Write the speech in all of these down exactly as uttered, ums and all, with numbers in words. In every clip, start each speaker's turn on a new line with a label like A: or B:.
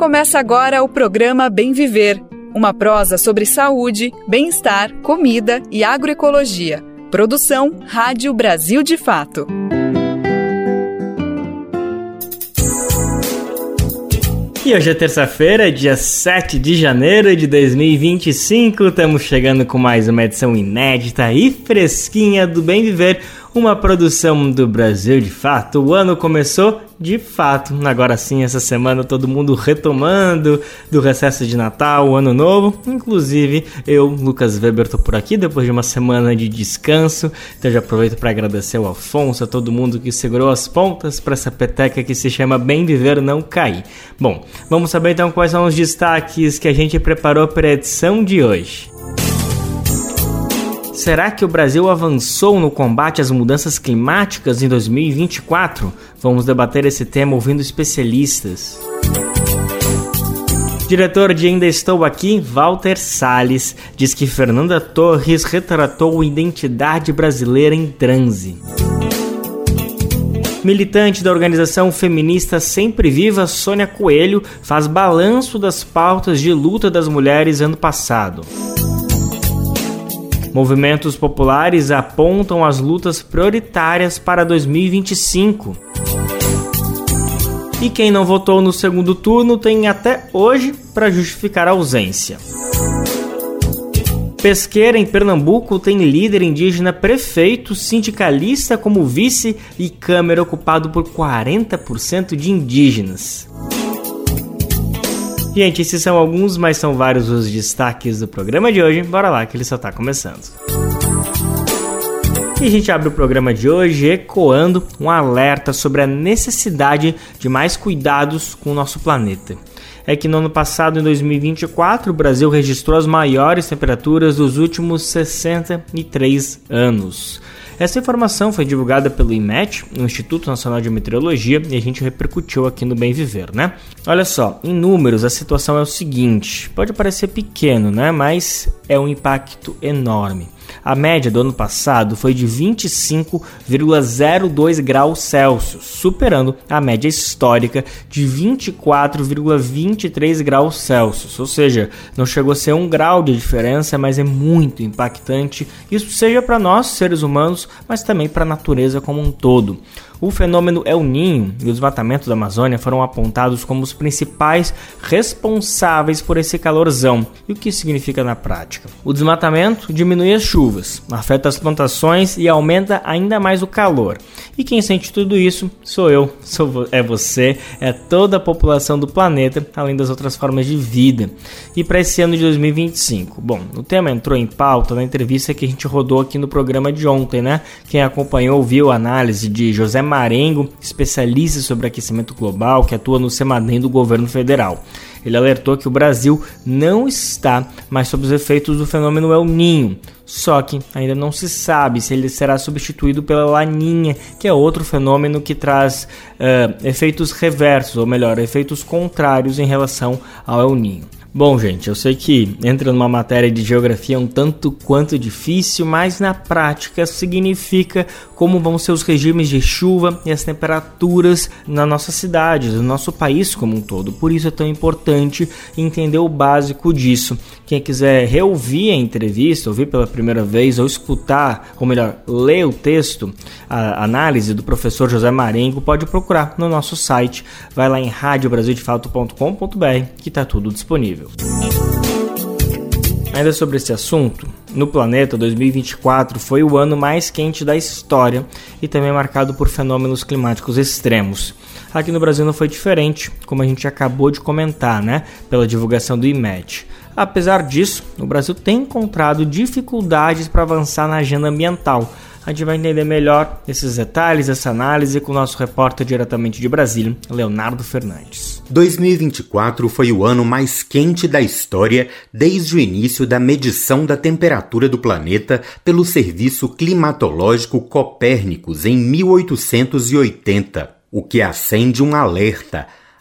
A: Começa agora o programa Bem Viver, uma prosa sobre saúde, bem-estar, comida e agroecologia. Produção Rádio Brasil de Fato.
B: E hoje é terça-feira, dia sete de janeiro de dois mil e vinte e cinco. Estamos chegando com mais uma edição inédita e fresquinha do Bem Viver, uma produção do Brasil de Fato. O ano começou de fato, agora sim, essa semana todo mundo retomando do recesso de Natal, o Ano Novo. Inclusive eu, Lucas Weber, tô por aqui depois de uma semana de descanso. Então já aproveito para agradecer ao Afonso, a todo mundo que segurou as pontas para essa peteca que se chama Bem Viver não cair. Bom, vamos saber então quais são os destaques que a gente preparou para a edição de hoje. Será que o Brasil avançou no combate às mudanças climáticas em dois mil e vinte e quatro? Vamos debater esse tema ouvindo especialistas. Diretor de Ainda Estou Aqui, Walter Salles, diz que Fernanda Torres retratou a identidade brasileira em transe. Militante da organização feminista Sempre Viva, Sônia Coelho, faz balanço das pautas de luta das mulheres ano passado. Movimentos populares apontam as lutas prioritárias para dois mil e vinte e cinco. E quem não votou no segundo turno tem até hoje para justificar a ausência. Pesqueira, em Pernambuco, tem líder indígena prefeito, sindicalista como vice e Câmara ocupado por quarenta por cento de indígenas. Gente, esses são alguns, mas são vários os destaques do programa de hoje. Bora lá que ele só tá começando. E a gente abre o programa de hoje ecoando um alerta sobre a necessidade de mais cuidados com o nosso planeta. É que no ano passado, em dois mil e vinte e quatro, o Brasil registrou as maiores temperaturas dos últimos sessenta e três anos. Essa informação foi divulgada pelo I M E T, o Instituto Nacional de Meteorologia, e a gente repercutiu aqui no Bem Viver, né? Olha só, em números a situação é o seguinte, pode parecer pequeno, né? Mas é um impacto enorme. A média do ano passado foi de vinte e cinco vírgula zero dois graus Celsius, superando a média histórica de vinte e quatro vírgula vinte e três graus Celsius, ou seja, não chegou a ser um grau de diferença, mas é muito impactante, isso seja para nós, seres humanos, mas também para a natureza como um todo. O fenômeno El Niño e o desmatamento da Amazônia foram apontados como os principais responsáveis por esse calorzão. E o que isso significa na prática? O desmatamento diminui as chuvas, afeta as plantações e aumenta ainda mais o calor. E quem sente tudo isso sou eu, sou, é você, é toda a população do planeta, além das outras formas de vida. E para esse ano de dois mil e vinte e cinco? Bom, o tema entrou em pauta na entrevista que a gente rodou aqui no programa de ontem, né? Quem acompanhou viu a análise de José Marengo, especialista sobre aquecimento global, que atua no CEMADEM do governo federal. Ele alertou que o Brasil não está mais sob os efeitos do fenômeno El Niño, só que ainda não se sabe se ele será substituído pela Laninha, que é outro fenômeno que traz uh, efeitos reversos, ou melhor, efeitos contrários em relação ao El Niño. Bom, gente, eu sei que entra numa matéria de geografia um tanto quanto difícil, mas na prática significa como vão ser os regimes de chuva e as temperaturas nas nossas cidades, no nosso país como um todo. Por isso é tão importante entender o básico disso. Quem quiser reouvir a entrevista, ouvir pela primeira vez ou escutar, ou melhor, ler o texto, a análise do professor José Marengo, pode procurar no nosso site. Vai lá em rádio brasil de fato ponto com ponto b r que está tudo disponível. Ainda sobre esse assunto, no planeta dois mil e vinte e quatro foi o ano mais quente da história e também marcado por fenômenos climáticos extremos. Aqui no Brasil não foi diferente, como a gente acabou de comentar, né, pela divulgação do I M E T. Apesar disso, o Brasil tem encontrado dificuldades para avançar na agenda ambiental. A gente vai entender melhor esses detalhes, essa análise com o nosso repórter diretamente de Brasília, Leonardo Fernandes.
C: dois mil e vinte e quatro foi o ano mais quente da história desde o início da medição da temperatura do planeta pelo Serviço Climatológico Copérnicos em mil oitocentos e oitenta, o que acende um alerta.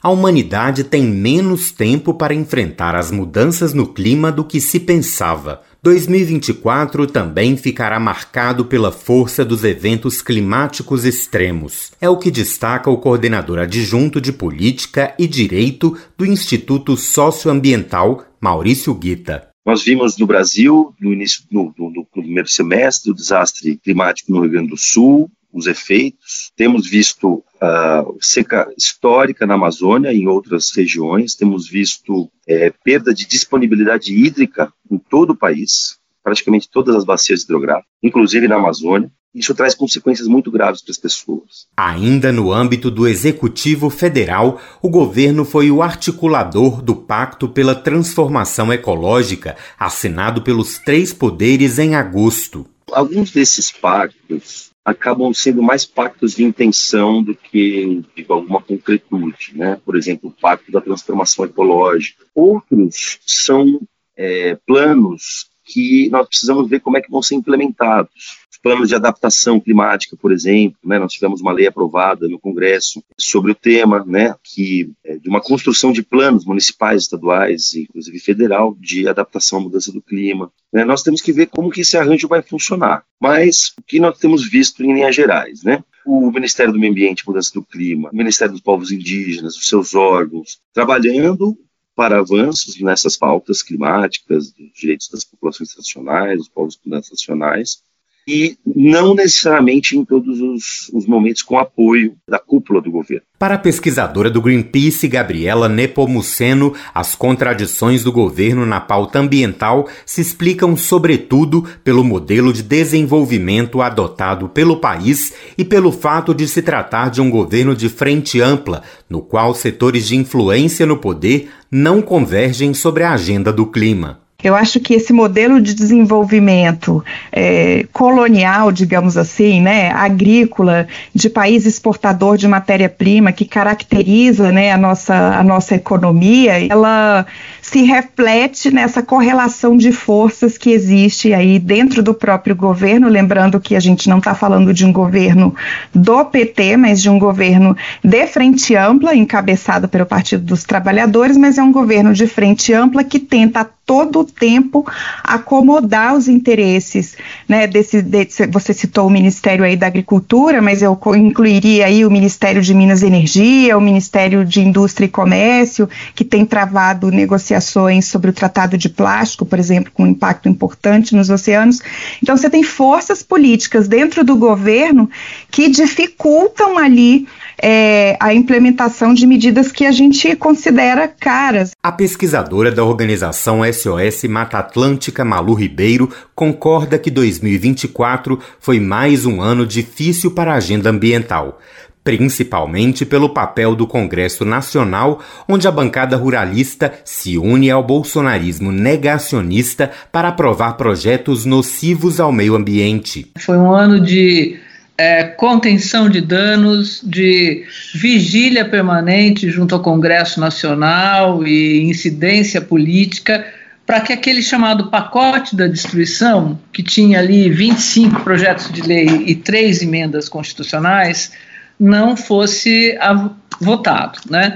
C: a humanidade tem menos tempo para enfrentar as mudanças no clima do que se pensava. dois mil e vinte e quatro também ficará marcado pela força dos eventos climáticos extremos. É o que destaca o coordenador adjunto de Política e Direito do Instituto Socioambiental, Maurício Guita.
D: Nós vimos no Brasil, no início, no, no, no primeiro semestre, o desastre climático no Rio Grande do Sul, os efeitos. Temos visto uh, seca histórica na Amazônia e em outras regiões. Temos visto é, perda de disponibilidade hídrica em todo o país, praticamente todas as bacias hidrográficas, inclusive na Amazônia. Isso traz consequências muito graves para as pessoas.
C: Ainda no âmbito do Executivo Federal, o governo foi o articulador do Pacto pela Transformação Ecológica, assinado pelos três poderes em agosto.
D: Alguns desses pactos acabam sendo mais pactos de intenção do que de alguma concretude, né? Por exemplo, o Pacto da Transformação Ecológica. Outros são é, planos que nós precisamos ver como é que vão ser implementados. Os planos de adaptação climática, por exemplo, né? Nós tivemos uma lei aprovada no Congresso sobre o tema, né? Que é de uma construção de planos municipais, estaduais, inclusive federal, de adaptação à mudança do clima. Né? Nós temos que ver como que esse arranjo vai funcionar. Mas o que nós temos visto em linhas gerais, né? O Ministério do Meio Ambiente e Mudança do Clima, o Ministério dos Povos Indígenas, os seus órgãos, trabalhando para avanços nessas pautas climáticas, dos direitos das populações tradicionais, dos povos nacionais, e não necessariamente em todos os, os momentos com apoio da cúpula do governo.
C: Para a pesquisadora do Greenpeace, Gabriela Nepomuceno, as contradições do governo na pauta ambiental se explicam sobretudo pelo modelo de desenvolvimento adotado pelo país e pelo fato de se tratar de um governo de frente ampla, no qual setores de influência no poder não convergem sobre a agenda do clima.
E: Eu acho que esse modelo de desenvolvimento é, colonial, digamos assim, né, agrícola, de país exportador de matéria-prima, que caracteriza, né, a nossa, a nossa economia, ela se reflete nessa correlação de forças que existe aí dentro do próprio governo, lembrando que a gente não está falando de um governo do P T, mas de um governo de frente ampla, encabeçado pelo Partido dos Trabalhadores, mas é um governo de frente ampla que tenta todo o tempo acomodar os interesses, né, desse, desse, você citou o Ministério aí da Agricultura, mas eu incluiria aí o Ministério de Minas e Energia, o Ministério de Indústria e Comércio, que tem travado negociações sobre o Tratado de Plástico, por exemplo, com um impacto importante nos oceanos. Então você tem forças políticas dentro do governo que dificultam ali É, a implementação de medidas que a gente considera caras.
C: A pesquisadora da organização S O S Mata Atlântica, Malu Ribeiro, concorda que dois mil e vinte e quatro foi mais um ano difícil para a agenda ambiental, principalmente pelo papel do Congresso Nacional, onde a bancada ruralista se une ao bolsonarismo negacionista para aprovar projetos nocivos ao meio ambiente.
F: Foi um ano de É, contenção de danos, de vigília permanente junto ao Congresso Nacional e incidência política para que aquele chamado pacote da destruição, que tinha ali vinte e cinco projetos de lei e três emendas constitucionais, não fosse a, votado, né?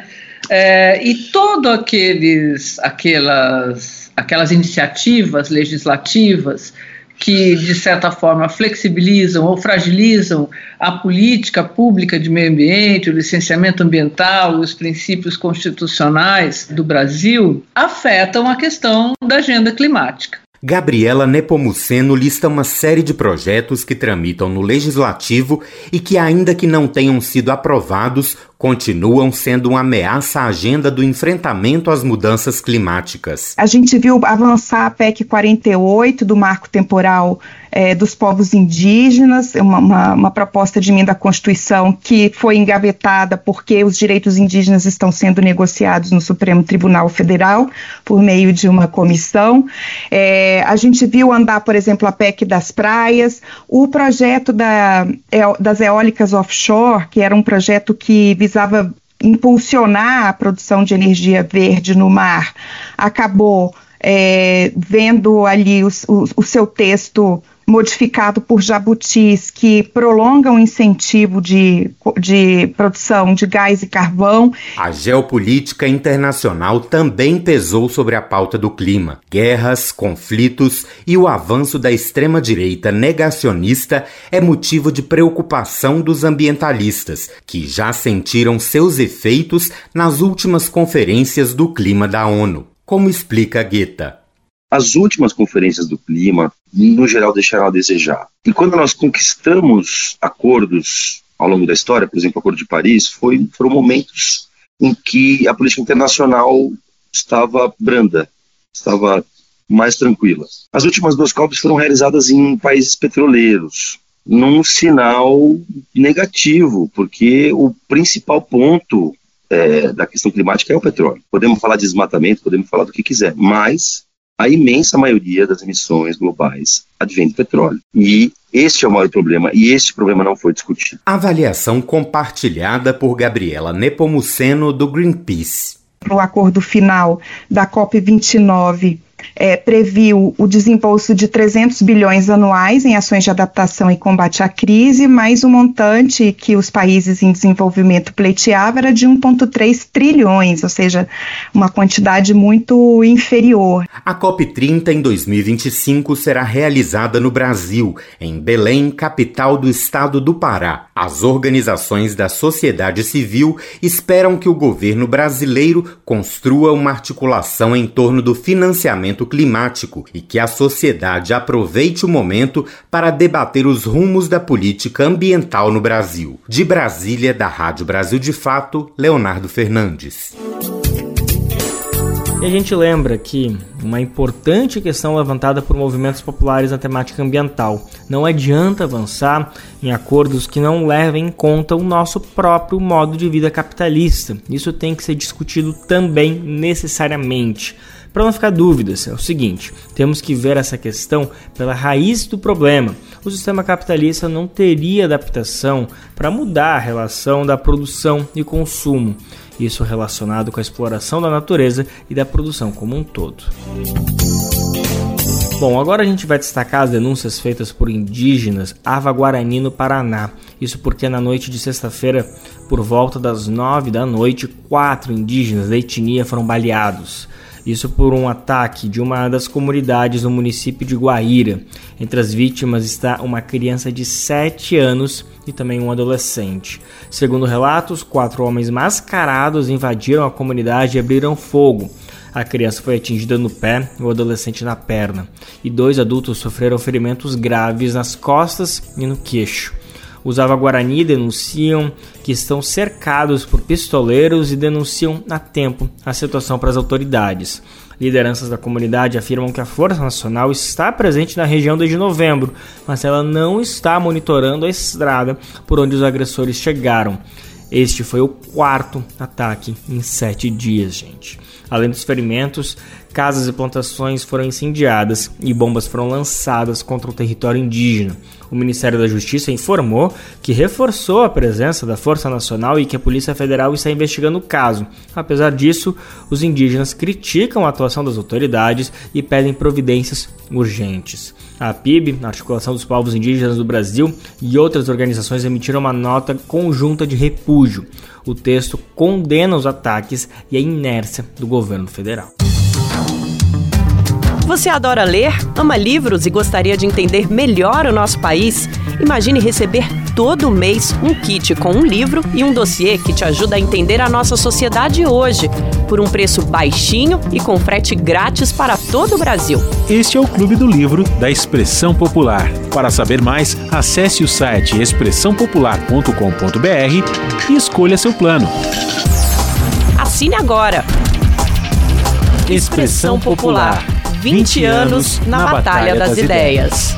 F: É, e todas aqueles, aquelas, aquelas iniciativas legislativas que, de certa forma, flexibilizam ou fragilizam a política pública de meio ambiente, o licenciamento ambiental, os princípios constitucionais do Brasil, afetam a questão da agenda climática.
C: Gabriela Nepomuceno lista uma série de projetos que tramitam no Legislativo e que, ainda que não tenham sido aprovados, continuam sendo uma ameaça à agenda do enfrentamento às mudanças climáticas.
E: A gente viu avançar a P E C quarenta e oito do marco temporal é, dos povos indígenas, uma, uma, uma proposta de emenda à Constituição que foi engavetada porque os direitos indígenas estão sendo negociados no Supremo Tribunal Federal por meio de uma comissão. É, a gente viu andar, por exemplo, a P E C das praias, o projeto da, das eólicas offshore, que era um projeto que visava impulsionar a produção de energia verde no mar, acabou é, vendo ali o, o, o seu texto modificado por jabutis que prolongam o incentivo de, de produção de gás e carvão.
C: A geopolítica internacional também pesou sobre a pauta do clima. Guerras, conflitos e o avanço da extrema-direita negacionista é motivo de preocupação dos ambientalistas, que já sentiram seus efeitos nas últimas conferências do clima da ONU. Como explica Guetta?
D: As últimas conferências do clima, no geral, deixaram a desejar. E quando nós conquistamos acordos ao longo da história, por exemplo, o Acordo de Paris, foi, foram momentos em que a política internacional estava branda, estava mais tranquila. As últimas duas COPs foram realizadas em países petroleiros, num sinal negativo, porque o principal ponto é, da questão climática é o petróleo. Podemos falar de desmatamento, podemos falar do que quiser, mas a imensa maioria das emissões globais advém do petróleo. E este é o maior problema, e este problema não foi discutido.
C: Avaliação compartilhada por Gabriela Nepomuceno, do Greenpeace.
E: O acordo final da COP vinte e nove é, previu o desembolso de trezentos bilhões anuais em ações de adaptação e combate à crise, mas o montante que os países em desenvolvimento pleiteavam era de um vírgula três trilhões, ou seja, uma quantidade muito inferior.
C: A COP trinta em dois mil e vinte e cinco será realizada no Brasil, em Belém, capital do estado do Pará. As organizações da sociedade civil esperam que o governo brasileiro construa uma articulação em torno do financiamento climático e que a sociedade aproveite o momento para debater os rumos da política ambiental no Brasil. De Brasília, da Rádio Brasil de Fato, Leonardo Fernandes.
B: E a gente lembra que uma importante questão levantada por movimentos populares na temática ambiental: não adianta avançar em acordos que não levem em conta o nosso próprio modo de vida capitalista. Isso tem que ser discutido também necessariamente. Para não ficar dúvidas, é o seguinte: temos que ver essa questão pela raiz do problema. O sistema capitalista não teria adaptação para mudar a relação da produção e consumo. Isso relacionado com a exploração da natureza e da produção como um todo. Bom, agora a gente vai destacar as denúncias feitas por indígenas Ava-Guarani no Paraná. Isso porque na noite de sexta-feira, por volta das nove da noite, quatro indígenas da etnia foram baleados. Isso por um ataque de uma das comunidades no município de Guaíra. Entre as vítimas está uma criança de sete anos e também um adolescente. Segundo relatos, quatro homens mascarados invadiram a comunidade e abriram fogo. A criança foi atingida no pé e o adolescente na perna. E dois adultos sofreram ferimentos graves nas costas e no queixo. Os Ava-Guarani denunciam que estão cercados por pistoleiros e denunciam a tempo a situação para as autoridades. Lideranças da comunidade afirmam que a Força Nacional está presente na região desde novembro, mas ela não está monitorando a estrada por onde os agressores chegaram. Este foi o quarto ataque em sete dias, gente. Além dos ferimentos, casas e plantações foram incendiadas e bombas foram lançadas contra o território indígena. O Ministério da Justiça informou que reforçou a presença da Força Nacional e que a Polícia Federal está investigando o caso. Apesar disso, os indígenas criticam a atuação das autoridades e pedem providências urgentes. A P I B, a Articulação dos Povos Indígenas do Brasil, e outras organizações emitiram uma nota conjunta de repúdio. O texto condena os ataques e a inércia do governo federal.
G: Você adora ler, ama livros e gostaria de entender melhor o nosso país? Imagine receber todo mês um kit com um livro e um dossiê que te ajuda a entender a nossa sociedade hoje, por um preço baixinho e com frete grátis para todo o Brasil.
H: Este é o Clube do Livro da Expressão Popular. Para saber mais, acesse o site expressão popular ponto com ponto b r e escolha seu plano.
G: Assine agora! Expressão Popular. vinte anos na Batalha das Ideias.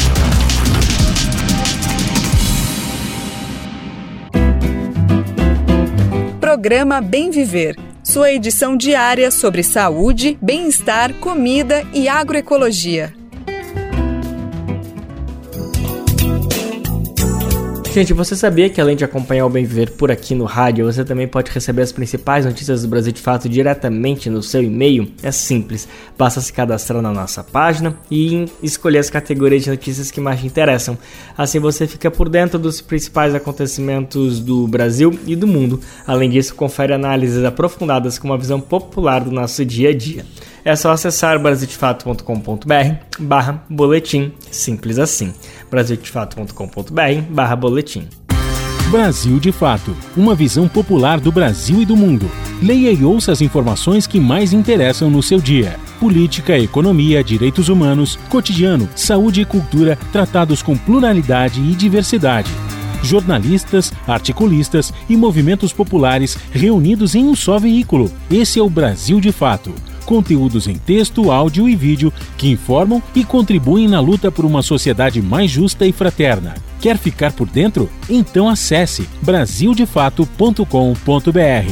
A: Programa Bem Viver, sua edição diária sobre saúde, bem-estar, comida e agroecologia.
B: Gente, você sabia que além de acompanhar o Bem Viver por aqui no rádio, você também pode receber as principais notícias do Brasil de Fato diretamente no seu e-mail? É simples, basta se cadastrar na nossa página e escolher as categorias de notícias que mais te interessam. Assim você fica por dentro dos principais acontecimentos do Brasil e do mundo. Além disso, confere análises aprofundadas com uma visão popular do nosso dia a dia. É só acessar brasil de fato ponto com ponto b r barra boletim, simples assim. brasil de fato ponto com ponto b r barra boletim.
H: Brasil de Fato, uma visão popular do Brasil e do mundo. Leia e ouça as informações que mais interessam no seu dia. Política, economia, direitos humanos, cotidiano, saúde e cultura, tratados com pluralidade e diversidade. Jornalistas, articulistas e movimentos populares reunidos em um só veículo. Esse é o Brasil de Fato. Conteúdos em texto, áudio e vídeo que informam e contribuem na luta por uma sociedade mais justa e fraterna. Quer ficar por dentro? Então acesse brasil de fato ponto com ponto b r.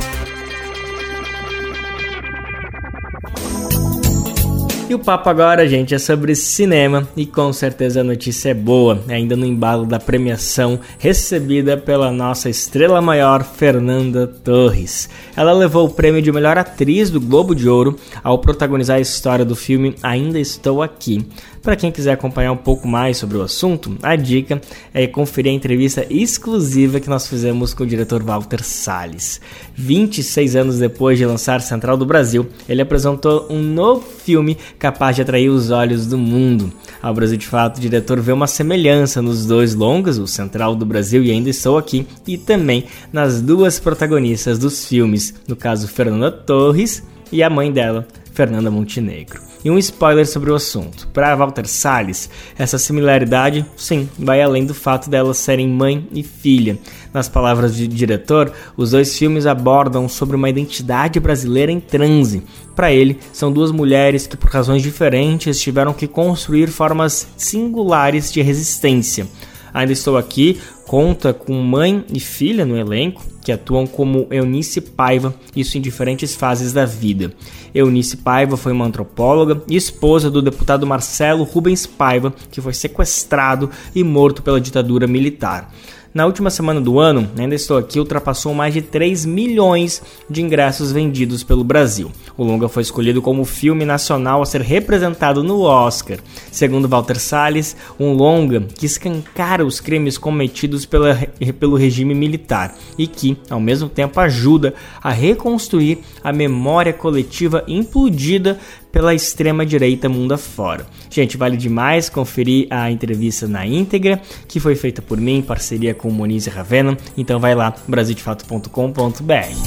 B: E o papo agora, gente, é sobre cinema e com certeza a notícia é boa, ainda no embalo da premiação recebida pela nossa estrela maior, Fernanda Torres. Ela levou o prêmio de melhor atriz do Globo de Ouro ao protagonizar a história do filme Ainda Estou Aqui. Para quem quiser acompanhar um pouco mais sobre o assunto, a dica é conferir a entrevista exclusiva que nós fizemos com o diretor Walter Salles. vinte e seis anos depois de lançar Central do Brasil, ele apresentou um novo filme capaz de atrair os olhos do mundo. Ao Brasil de Fato, o diretor vê uma semelhança nos dois longas, o Central do Brasil e Ainda Estou Aqui, e também nas duas protagonistas dos filmes, no caso Fernanda Torres e a mãe dela, Fernanda Montenegro. E um spoiler sobre o assunto. Para Walter Salles, essa similaridade, sim, vai além do fato delas serem mãe e filha. Nas palavras do diretor, os dois filmes abordam sobre uma identidade brasileira em transe. Para ele, são duas mulheres que, por razões diferentes, tiveram que construir formas singulares de resistência. Ainda Estou Aqui conta com mãe e filha no elenco, que atuam como Eunice Paiva, isso em diferentes fases da vida. Eunice Paiva foi uma antropóloga e esposa do deputado Marcelo Rubens Paiva, que foi sequestrado e morto pela ditadura militar. Na última semana do ano, Ainda Estou Aqui ultrapassou mais de três milhões de ingressos vendidos pelo Brasil. O longa foi escolhido como filme nacional a ser representado no Oscar. Segundo Walter Salles, um longa que escancara os crimes cometidos pela, pelo regime militar e que, ao mesmo tempo, ajuda a reconstruir a memória coletiva implodida pela extrema-direita mundo afora. Gente, vale demais conferir a entrevista na íntegra, que foi feita por mim em parceria com o Moniz e Ravena. Então vai lá, brasil de fato ponto com ponto b r.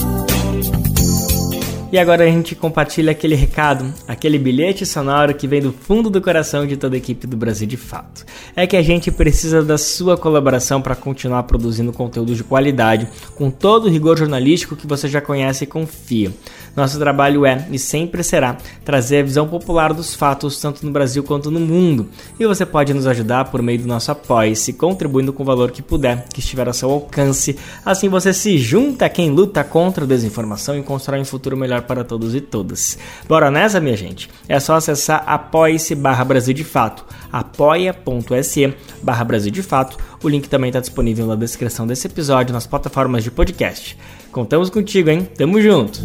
B: E agora a gente compartilha aquele recado, aquele bilhete sonoro que vem do fundo do coração de toda a equipe do Brasil de Fato. É que a gente precisa da sua colaboração para continuar produzindo conteúdo de qualidade, com todo o rigor jornalístico que você já conhece e confia. Nosso trabalho é, e sempre será, trazer a visão popular dos fatos, tanto no Brasil quanto no mundo. E você pode nos ajudar por meio do nosso Apoia-se, contribuindo com o valor que puder, que estiver ao seu alcance. Assim você se junta a quem luta contra a desinformação e constrói um futuro melhor para todos e todas. Bora nessa, minha gente? É só acessar apoia-se barra Brasil de Fato, apoia.se barra Brasil de Fato. O link também está disponível na descrição desse episódio nas plataformas de podcast. Contamos contigo, hein? Tamo junto!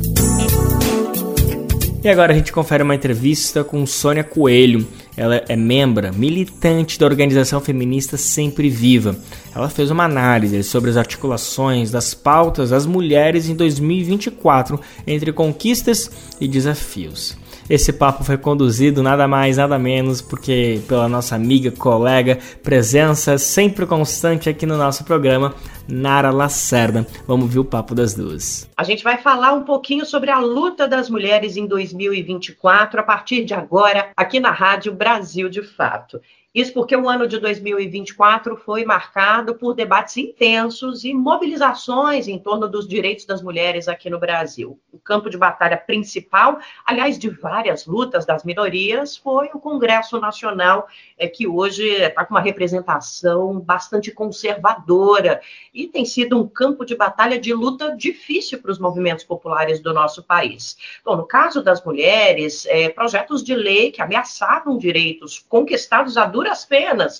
B: E agora a gente confere uma entrevista com Sônia Coelho. Ela é membro, militante da organização feminista Sempre Viva. Ela fez uma análise sobre as articulações das pautas das mulheres em dois mil e vinte e quatro entre conquistas e desafios. Esse papo foi conduzido nada mais, nada menos, porque pela nossa amiga, colega, presença sempre constante aqui no nosso programa, Nara Lacerda. Vamos ver o papo das duas.
I: A gente vai falar um pouquinho sobre a luta das mulheres em dois mil e vinte e quatro, a partir de agora, aqui na Rádio Brasil de Fato. Isso porque o ano de dois mil e vinte e quatro foi marcado por debates intensos e mobilizações em torno dos direitos das mulheres aqui no Brasil. O campo de batalha principal, aliás, de várias lutas das minorias, foi o Congresso Nacional, é, que hoje está com uma representação bastante conservadora e tem sido um campo de batalha de luta difícil para os movimentos populares do nosso país. Bom, no caso das mulheres, é, projetos de lei que ameaçavam direitos conquistados a duras penas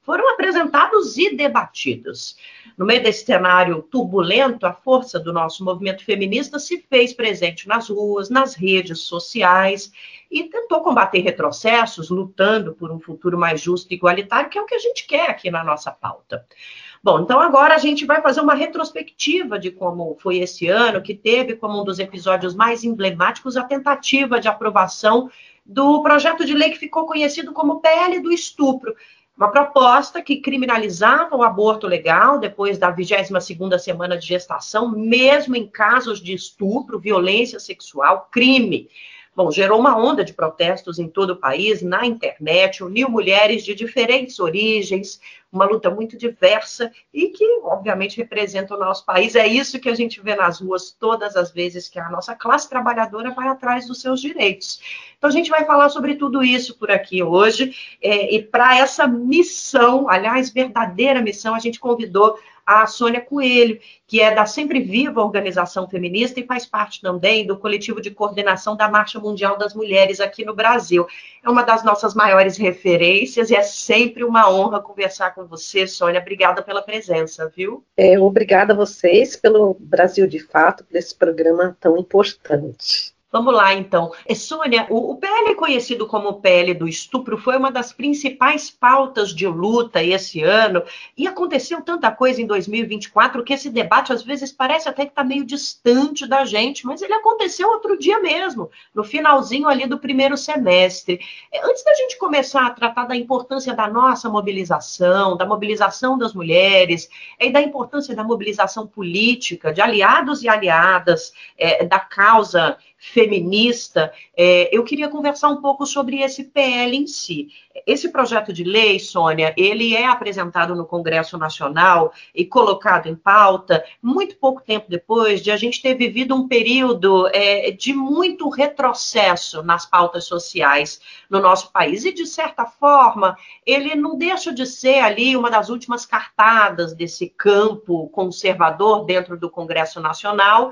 I: foram apresentados e debatidos. No meio desse cenário turbulento, a força do nosso movimento feminista se fez presente nas ruas, nas redes sociais e tentou combater retrocessos, lutando por um futuro mais justo e igualitário, que é o que a gente quer aqui na nossa pauta. Bom, então agora a gente vai fazer uma retrospectiva de como foi esse ano, que teve como um dos episódios mais emblemáticos a tentativa de aprovação do projeto de lei que ficou conhecido como P L do estupro, uma proposta que criminalizava o aborto legal depois da vigésima segunda semana de gestação, mesmo em casos de estupro, violência sexual, crime. Bom, gerou uma onda de protestos em todo o país, na internet, uniu mulheres de diferentes origens, uma luta muito diversa e que, obviamente, representa o nosso país. É isso que a gente vê nas ruas todas as vezes que a nossa classe trabalhadora vai atrás dos seus direitos. Então, a gente vai falar sobre tudo isso por aqui hoje, é, e para essa missão, aliás, verdadeira missão, a gente convidou a Sônia Coelho, que é da Sempre Viva Organização Feminista e faz parte também do coletivo de coordenação da Marcha Mundial das Mulheres aqui no Brasil. É uma das nossas maiores referências e é sempre uma honra conversar com você, Sônia. Obrigada pela presença, viu?
J: É, obrigada a vocês pelo Brasil de Fato, por esse programa tão importante.
I: Vamos lá, então. Sônia, o P L conhecido como P L do estupro foi uma das principais pautas de luta esse ano e aconteceu tanta coisa em dois mil e vinte e quatro que esse debate às vezes parece até que está meio distante da gente, mas ele aconteceu outro dia mesmo, no finalzinho ali do primeiro semestre. Antes da gente começar a tratar da importância da nossa mobilização, da mobilização das mulheres e da importância da mobilização política, de aliados e aliadas é, da causa feminista, é, eu queria conversar um pouco sobre esse P L em si. Esse projeto de lei, Sônia, ele é apresentado no Congresso Nacional e colocado em pauta muito pouco tempo depois de a gente ter vivido um período é, de muito retrocesso nas pautas sociais no nosso país. E, de certa forma, ele não deixa de ser ali uma das últimas cartadas desse campo conservador dentro do Congresso Nacional.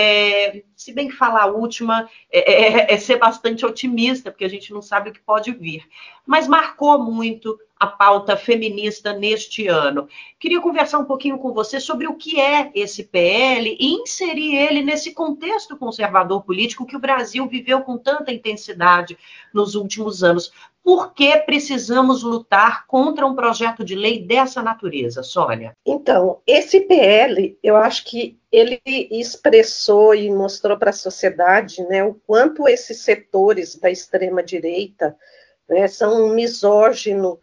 I: É, se bem que falar a última é, é, é ser bastante otimista, porque a gente não sabe o que pode vir. Mas marcou muito a pauta feminista neste ano. Queria conversar um pouquinho com você sobre o que é esse P L e inserir ele nesse contexto conservador político que o Brasil viveu com tanta intensidade nos últimos anos. Por que precisamos lutar contra um projeto de lei dessa natureza, Sônia?
J: Então, esse P L, eu acho que ele expressou e mostrou para a sociedade, né, o quanto esses setores da extrema-direita, né, são misóginos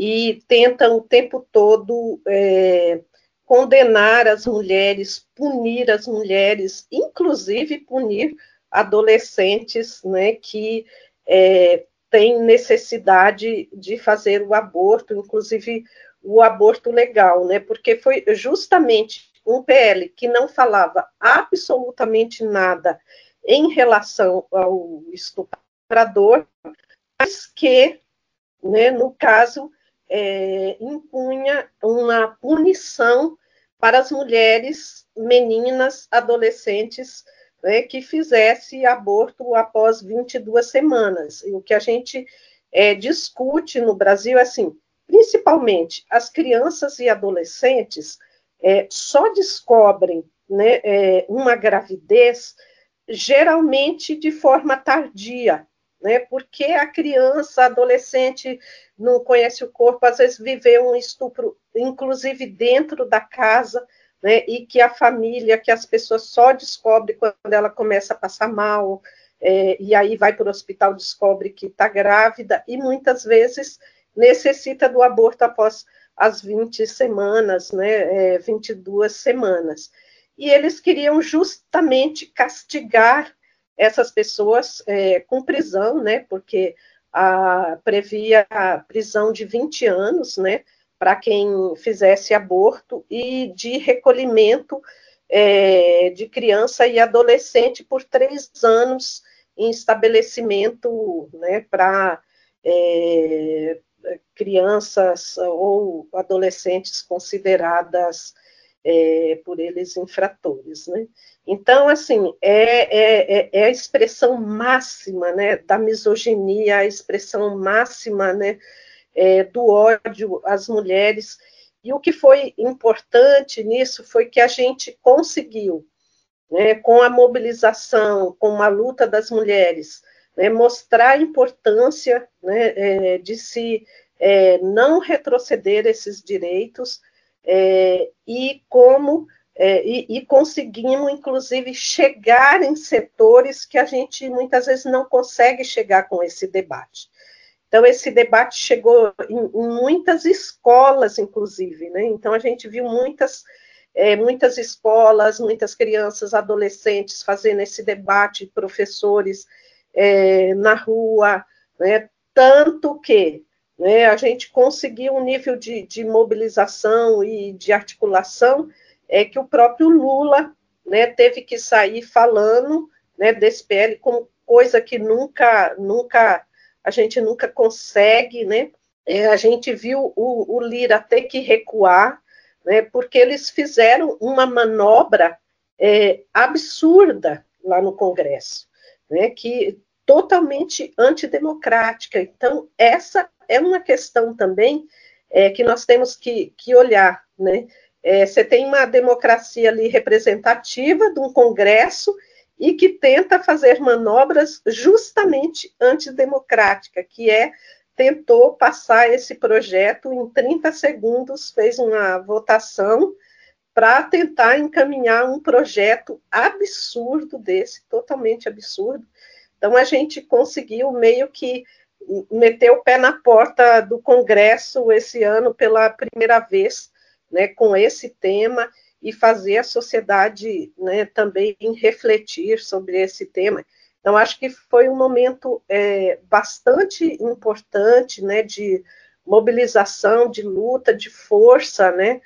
J: e tentam o tempo todo é, condenar as mulheres, punir as mulheres, inclusive punir adolescentes, né, que é, têm necessidade de fazer o aborto, inclusive o aborto legal, né, porque foi justamente um P L que não falava absolutamente nada em relação ao estuprador, mas que, né, no caso, é, impunha uma punição para as mulheres, meninas, adolescentes, né, que fizesse aborto após vinte e duas semanas. E o que a gente é, discute no Brasil é assim, principalmente as crianças e adolescentes é, só descobrem, né, é, uma gravidez geralmente de forma tardia, né, porque a criança, a adolescente não conhece o corpo, às vezes viveu um estupro, inclusive dentro da casa, né, e que a família, que as pessoas só descobrem quando ela começa a passar mal, é, e aí vai para o hospital, descobre que está grávida, e muitas vezes necessita do aborto após as vinte semanas, né, é, vinte e duas semanas. E eles queriam justamente castigar essas pessoas é, com prisão, né, porque a, previa a prisão de vinte anos, né, para quem fizesse aborto, e de recolhimento é, de criança e adolescente por três anos em estabelecimento, né, para é, crianças ou adolescentes consideradas é, por eles infratores, né. Então, assim, é, é, é a expressão máxima, né, da misoginia, a expressão máxima, né, é, do ódio às mulheres. E o que foi importante nisso foi que a gente conseguiu, né, com a mobilização, com a luta das mulheres, né, mostrar a importância, né, é, de se é, não retroceder esses direitos, é, e como é, e, e conseguimos, inclusive, chegar em setores que a gente muitas vezes não consegue chegar com esse debate. Então, esse debate chegou em, em muitas escolas, inclusive, né? Então, a gente viu muitas, é, muitas escolas, muitas crianças, adolescentes fazendo esse debate, professores é, na rua, né? Tanto que, né, a gente conseguiu um nível de, de mobilização e de articulação é que o próprio Lula, né, teve que sair falando, né, desse P L como coisa que nunca, nunca, a gente nunca consegue, né? É, a gente viu o, o Lira ter que recuar, né, porque eles fizeram uma manobra é, absurda lá no Congresso, né, que totalmente antidemocrática. Então, essa é uma questão também é, que nós temos que, que olhar, né? É, você tem uma democracia ali representativa de um Congresso e que tenta fazer manobras justamente antidemocráticas, que é, tentou passar esse projeto em trinta segundos, fez uma votação para tentar encaminhar um projeto absurdo desse, totalmente absurdo. Então, a gente conseguiu meio que meter o pé na porta do Congresso esse ano pela primeira vez, né, com esse tema, e fazer a sociedade, né, também refletir sobre esse tema. Então, acho que foi um momento é, bastante importante, né, de mobilização, de luta, de força, né,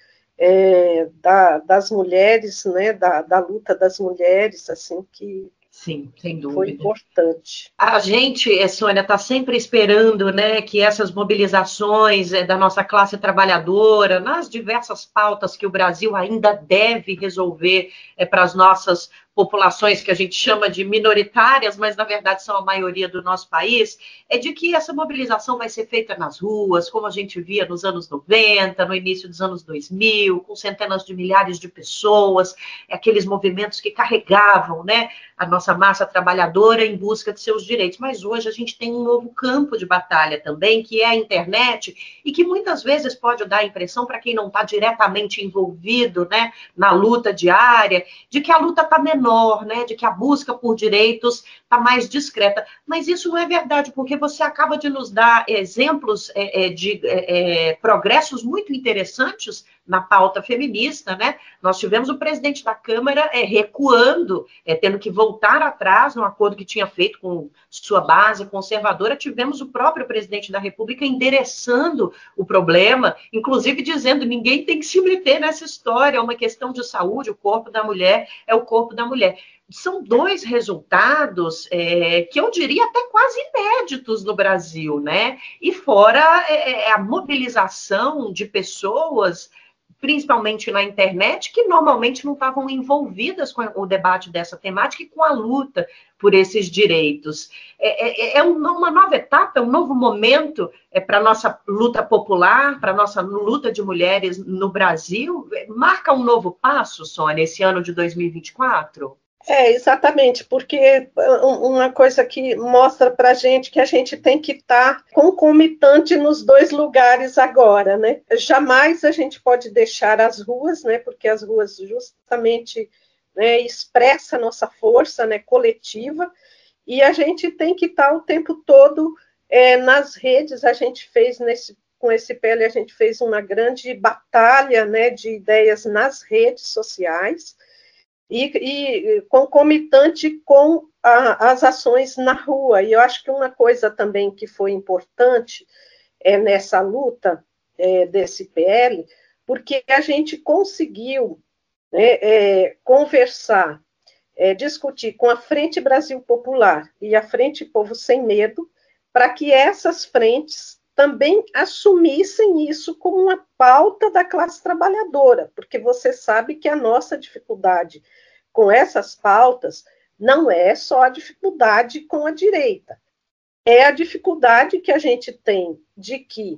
J: é, da, das mulheres, né, da, da luta das mulheres, assim, que
I: Sim, sem dúvida.
J: Foi importante.
I: A gente, Sônia, está sempre esperando, né, que essas mobilizações da nossa classe trabalhadora, nas diversas pautas que o Brasil ainda deve resolver é, para as nossas populações que a gente chama de minoritárias, mas na verdade são a maioria do nosso país, é de que essa mobilização vai ser feita nas ruas, como a gente via nos anos noventa, no início dos anos dois mil, com centenas de milhares de pessoas, aqueles movimentos que carregavam, né, a nossa massa trabalhadora em busca de seus direitos. Mas hoje a gente tem um novo campo de batalha também, que é a internet, e que muitas vezes pode dar a impressão, para quem não está diretamente envolvido, né, na luta diária, de que a luta está menor, né, de que a busca por direitos está mais discreta. Mas isso não é verdade, porque você acaba de nos dar exemplos é, de é, é, progressos muito interessantes na pauta feminista, né? Nós tivemos o presidente da Câmara é, recuando, é, tendo que voltar atrás no acordo que tinha feito com sua base conservadora. Tivemos o próprio presidente da República endereçando o problema, inclusive dizendo: ninguém tem que se meter nessa história, é uma questão de saúde, o corpo da mulher é o corpo da mulher. São dois resultados é, que eu diria até quase inéditos no Brasil, né? E fora é, a mobilização de pessoas, principalmente na internet, que normalmente não estavam envolvidas com o debate dessa temática e com a luta por esses direitos. É, é, é uma nova etapa, é um novo momento é, para a nossa luta popular, para a nossa luta de mulheres no Brasil. Marca um novo passo, Sônia, esse ano de dois mil e vinte e quatro?
J: É, exatamente, porque uma coisa que mostra para a gente que a gente tem que estar concomitante nos dois lugares agora, né? Jamais a gente pode deixar as ruas, né? Porque as ruas justamente, né, expressa a nossa força, né, coletiva, e a gente tem que estar o tempo todo é, nas redes. A gente fez nesse com esse P L, a gente fez uma grande batalha, né, de ideias nas redes sociais, E, e concomitante com a, as ações na rua. E eu acho que uma coisa também que foi importante é, nessa luta é, desse P L, porque a gente conseguiu, né, é, conversar, é, discutir com a Frente Brasil Popular e a Frente Povo Sem Medo, para que essas frentes também assumissem isso como uma pauta da classe trabalhadora, porque você sabe que a nossa dificuldade com essas pautas não é só a dificuldade com a direita, é a dificuldade que a gente tem de que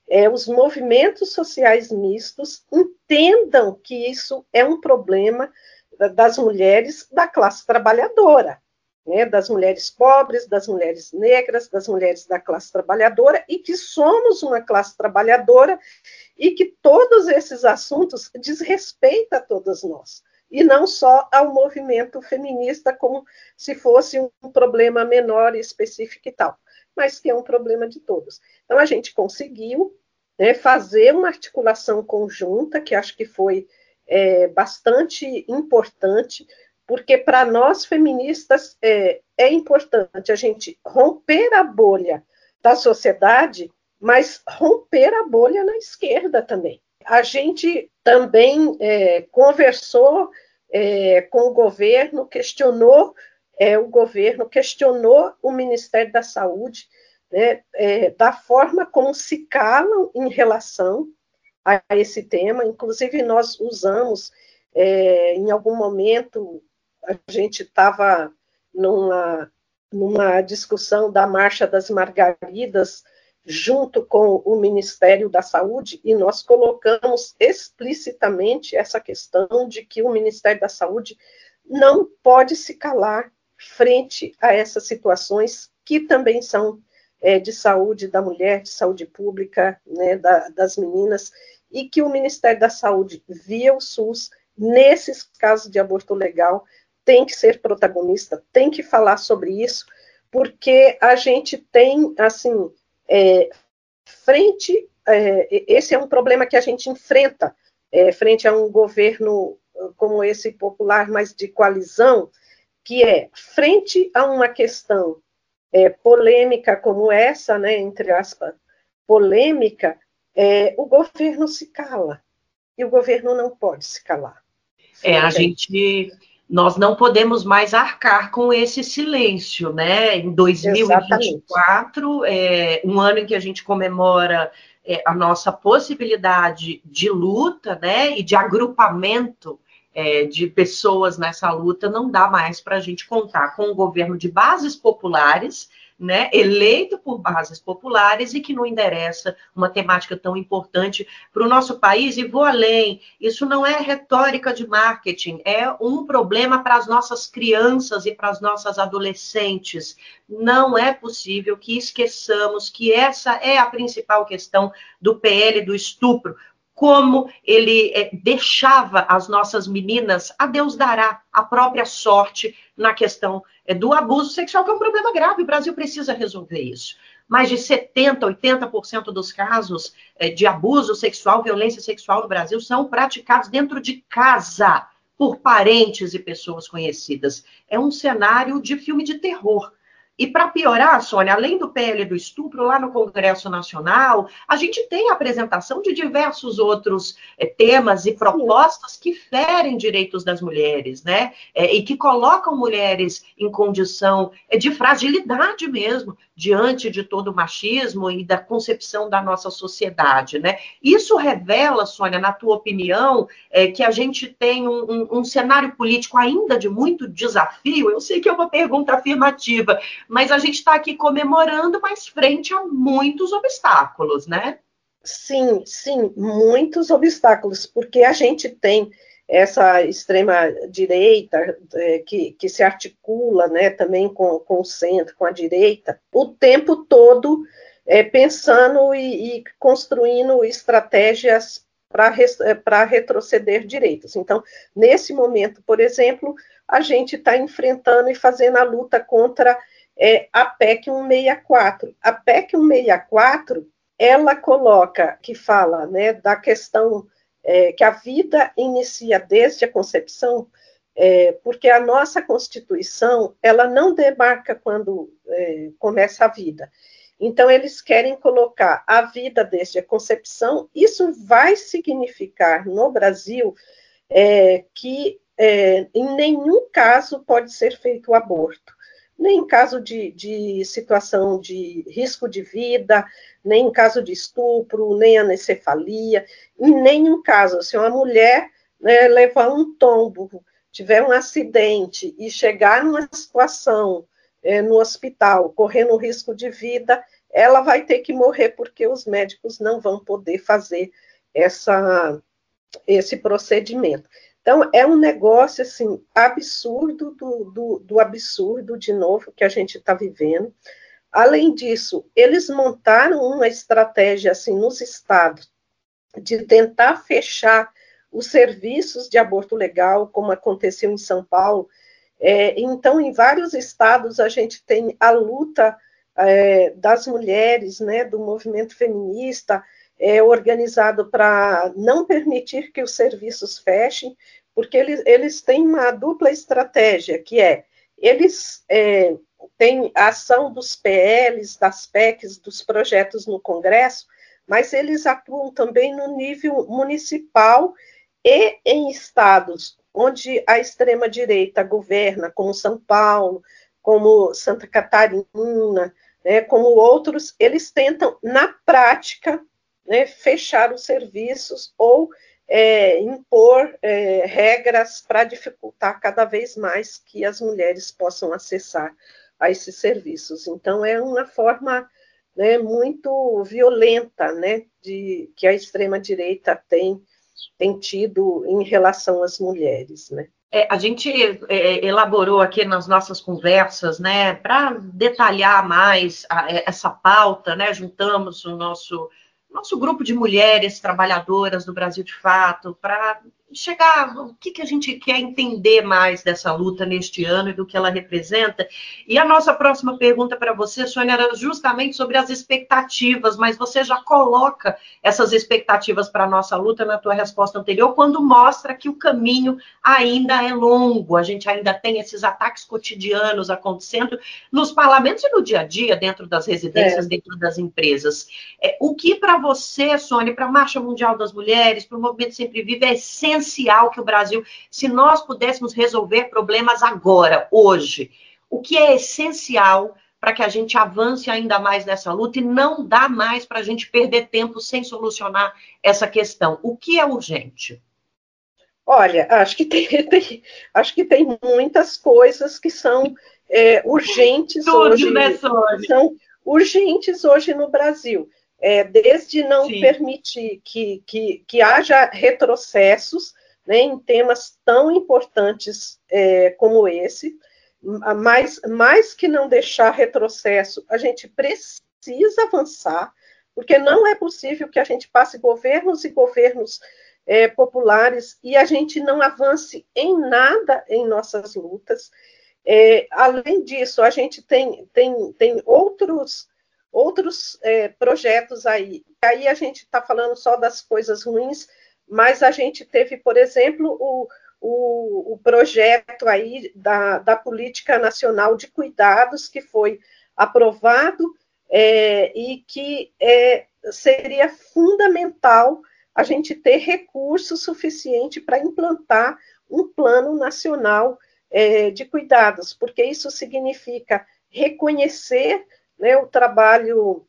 J: é, os movimentos sociais mistos entendam que isso é um problema das mulheres da classe trabalhadora, né, das mulheres pobres, das mulheres negras, das mulheres da classe trabalhadora, e que somos uma classe trabalhadora e que todos esses assuntos desrespeitam a todas nós, e não só ao movimento feminista como se fosse um problema menor e específico e tal, mas que é um problema de todos. Então, a gente conseguiu, né, fazer uma articulação conjunta, que acho que foi é, bastante importante, porque para nós feministas é, é importante a gente romper a bolha da sociedade, mas romper a bolha na esquerda também. A gente também é, conversou é, com o governo, questionou é, o governo, questionou o Ministério da Saúde, né, é, da forma como se calam em relação a esse tema. Inclusive, nós usamos, é, em algum momento, a gente estava numa, numa discussão da Marcha das Margaridas, junto com o Ministério da Saúde, e nós colocamos explicitamente essa questão de que o Ministério da Saúde não pode se calar frente a essas situações que também são é, de saúde da mulher, de saúde pública, né, da, das meninas, e que o Ministério da Saúde, via o SUS, nesses casos de aborto legal, tem que ser protagonista, tem que falar sobre isso, porque a gente tem, assim, é, frente, é, esse é um problema que a gente enfrenta, é, frente a um governo como esse popular, mas de coalizão, que é, frente a uma questão é, polêmica como essa, né, entre aspas, polêmica, é, o governo se cala, e o governo não pode se calar.
I: É, a gente... Nós não podemos mais arcar com esse silêncio, né? Em dois mil e vinte e quatro, é, um ano em que a gente comemora é, a nossa possibilidade de luta, né? E de agrupamento é, de pessoas nessa luta, não dá mais para a gente contar com um governo de bases populares, né, eleito por bases populares e que não endereça uma temática tão importante para o nosso país. E vou além, isso não é retórica de marketing, é um problema para as nossas crianças e para as nossas adolescentes. Não é possível que esqueçamos que essa é a principal questão do P L do estupro. Como ele é, deixava as nossas meninas, a Deus dará a própria sorte na questão é, do abuso sexual, que é um problema grave, o Brasil precisa resolver isso. Mais de setenta, oitenta por cento dos casos é, de abuso sexual, violência sexual no Brasil são praticados dentro de casa, por parentes e pessoas conhecidas. É um cenário de filme de terror. E para piorar, Sônia, além do P L do estupro, lá no Congresso Nacional, a gente tem a apresentação de diversos outros é, temas e propostas que ferem direitos das mulheres, né? É, e que colocam mulheres em condição é, de fragilidade mesmo, diante de todo o machismo e da concepção da nossa sociedade, né? Isso revela, Sônia, na tua opinião, é, que a gente tem um, um, um cenário político ainda de muito desafio? Eu sei que é uma pergunta afirmativa, mas a gente está aqui comemorando, mas frente a muitos obstáculos, né?
J: Sim, sim, muitos obstáculos, porque a gente tem essa extrema-direita é, que, que se articula, né, também com, com o centro, com a direita, o tempo todo é, pensando e, e construindo estratégias para retroceder direitos. Então, nesse momento, por exemplo, a gente está enfrentando e fazendo a luta contra é, a P E C cento e sessenta e quatro. A P E C cento e sessenta e quatro, ela coloca, que fala, né, da questão é, que a vida inicia desde a concepção, é, porque a nossa Constituição, ela não demarca quando é, começa a vida. Então, eles querem colocar a vida desde a concepção. Isso vai significar, no Brasil, é, que é, em nenhum caso pode ser feito o aborto. Nem em caso de, de situação de risco de vida, nem em caso de estupro, nem anencefalia, em nenhum caso. Se uma mulher, né, levar um tombo, tiver um acidente e chegar numa situação é, no hospital, correndo risco de vida, ela vai ter que morrer porque os médicos não vão poder fazer essa, esse procedimento. Então, é um negócio, assim, absurdo do, do, do absurdo, de novo, que a gente está vivendo. Além disso, eles montaram uma estratégia, assim, nos estados, de tentar fechar os serviços de aborto legal, como aconteceu em São Paulo. É, então, em vários estados, a gente tem a luta é, das mulheres, né, do movimento feminista, é, organizado para não permitir que os serviços fechem, porque eles, eles têm uma dupla estratégia, que é, eles é, têm a ação dos P Ls, das P E Cs, dos projetos no Congresso, mas eles atuam também no nível municipal e em estados onde a extrema-direita governa, como São Paulo, como Santa Catarina, né, como outros, eles tentam, na prática, né, fechar os serviços ou é, impor é, regras para dificultar cada vez mais que as mulheres possam acessar a esses serviços. Então, é uma forma, né, muito violenta, né, de, que a extrema-direita tem, tem tido em relação às mulheres, né.
I: É, a gente é, elaborou aqui nas nossas conversas, né, para detalhar mais a, essa pauta, né, juntamos o nosso, nosso grupo de mulheres trabalhadoras do Brasil de Fato, para chegar, o que, que a gente quer entender mais dessa luta neste ano e do que ela representa. E a nossa próxima pergunta para você, Sônia, era justamente sobre as expectativas, mas você já coloca essas expectativas para a nossa luta na tua resposta anterior, quando mostra que o caminho ainda é longo, a gente ainda tem esses ataques cotidianos acontecendo nos parlamentos e no dia a dia, dentro das residências, é. dentro das empresas. É, o que para você, Sônia, para a Marcha Mundial das Mulheres, para o Movimento Sempre Vive, é essencial que o Brasil, se nós pudéssemos resolver problemas agora, hoje, o que é essencial para que a gente avance ainda mais nessa luta e não dá mais para a gente perder tempo sem solucionar essa questão? O que é urgente?
J: Olha, acho que tem, tem, acho que tem muitas coisas que são é, urgentes Tudo, hoje, né, são urgentes hoje no Brasil. É, desde não Sim. permitir que, que, que haja retrocessos, né, em temas tão importantes é, como esse, mas mais que não deixar retrocesso, a gente precisa avançar, porque não é possível que a gente passe governos e governos é, populares e a gente não avance em nada em nossas lutas. É, além disso, a gente tem, tem, tem outros... outros é, projetos aí. Aí a gente está falando só das coisas ruins, mas a gente teve, por exemplo, o, o, o projeto aí da, da Política Nacional de Cuidados, que foi aprovado é, e que é, seria fundamental a gente ter recurso suficiente para implantar um plano nacional é, de cuidados, porque isso significa reconhecer, né, o trabalho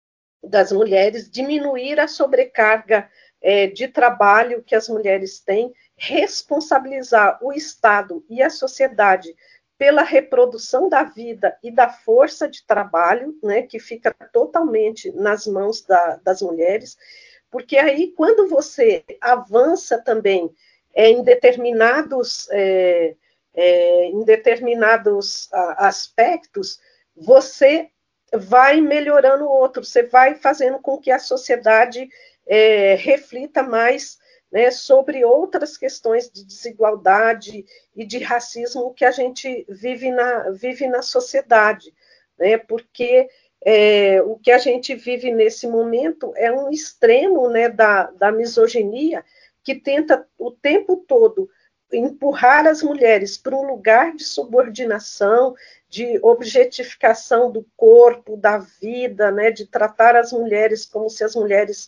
J: das mulheres, diminuir a sobrecarga é, de trabalho que as mulheres têm, responsabilizar o Estado e a sociedade pela reprodução da vida e da força de trabalho, né, que fica totalmente nas mãos da, das mulheres, porque aí, quando você avança também é, em determinados, é, é, em determinados a, aspectos, você vai melhorando o outro, você vai fazendo com que a sociedade é, reflita mais, né, sobre outras questões de desigualdade e de racismo que a gente vive na, vive na sociedade, né, porque é, o que a gente vive nesse momento é um extremo, né, da, da misoginia, que tenta o tempo todo empurrar as mulheres para um lugar de subordinação, de objetificação do corpo, da vida, né, de tratar as mulheres como se as mulheres,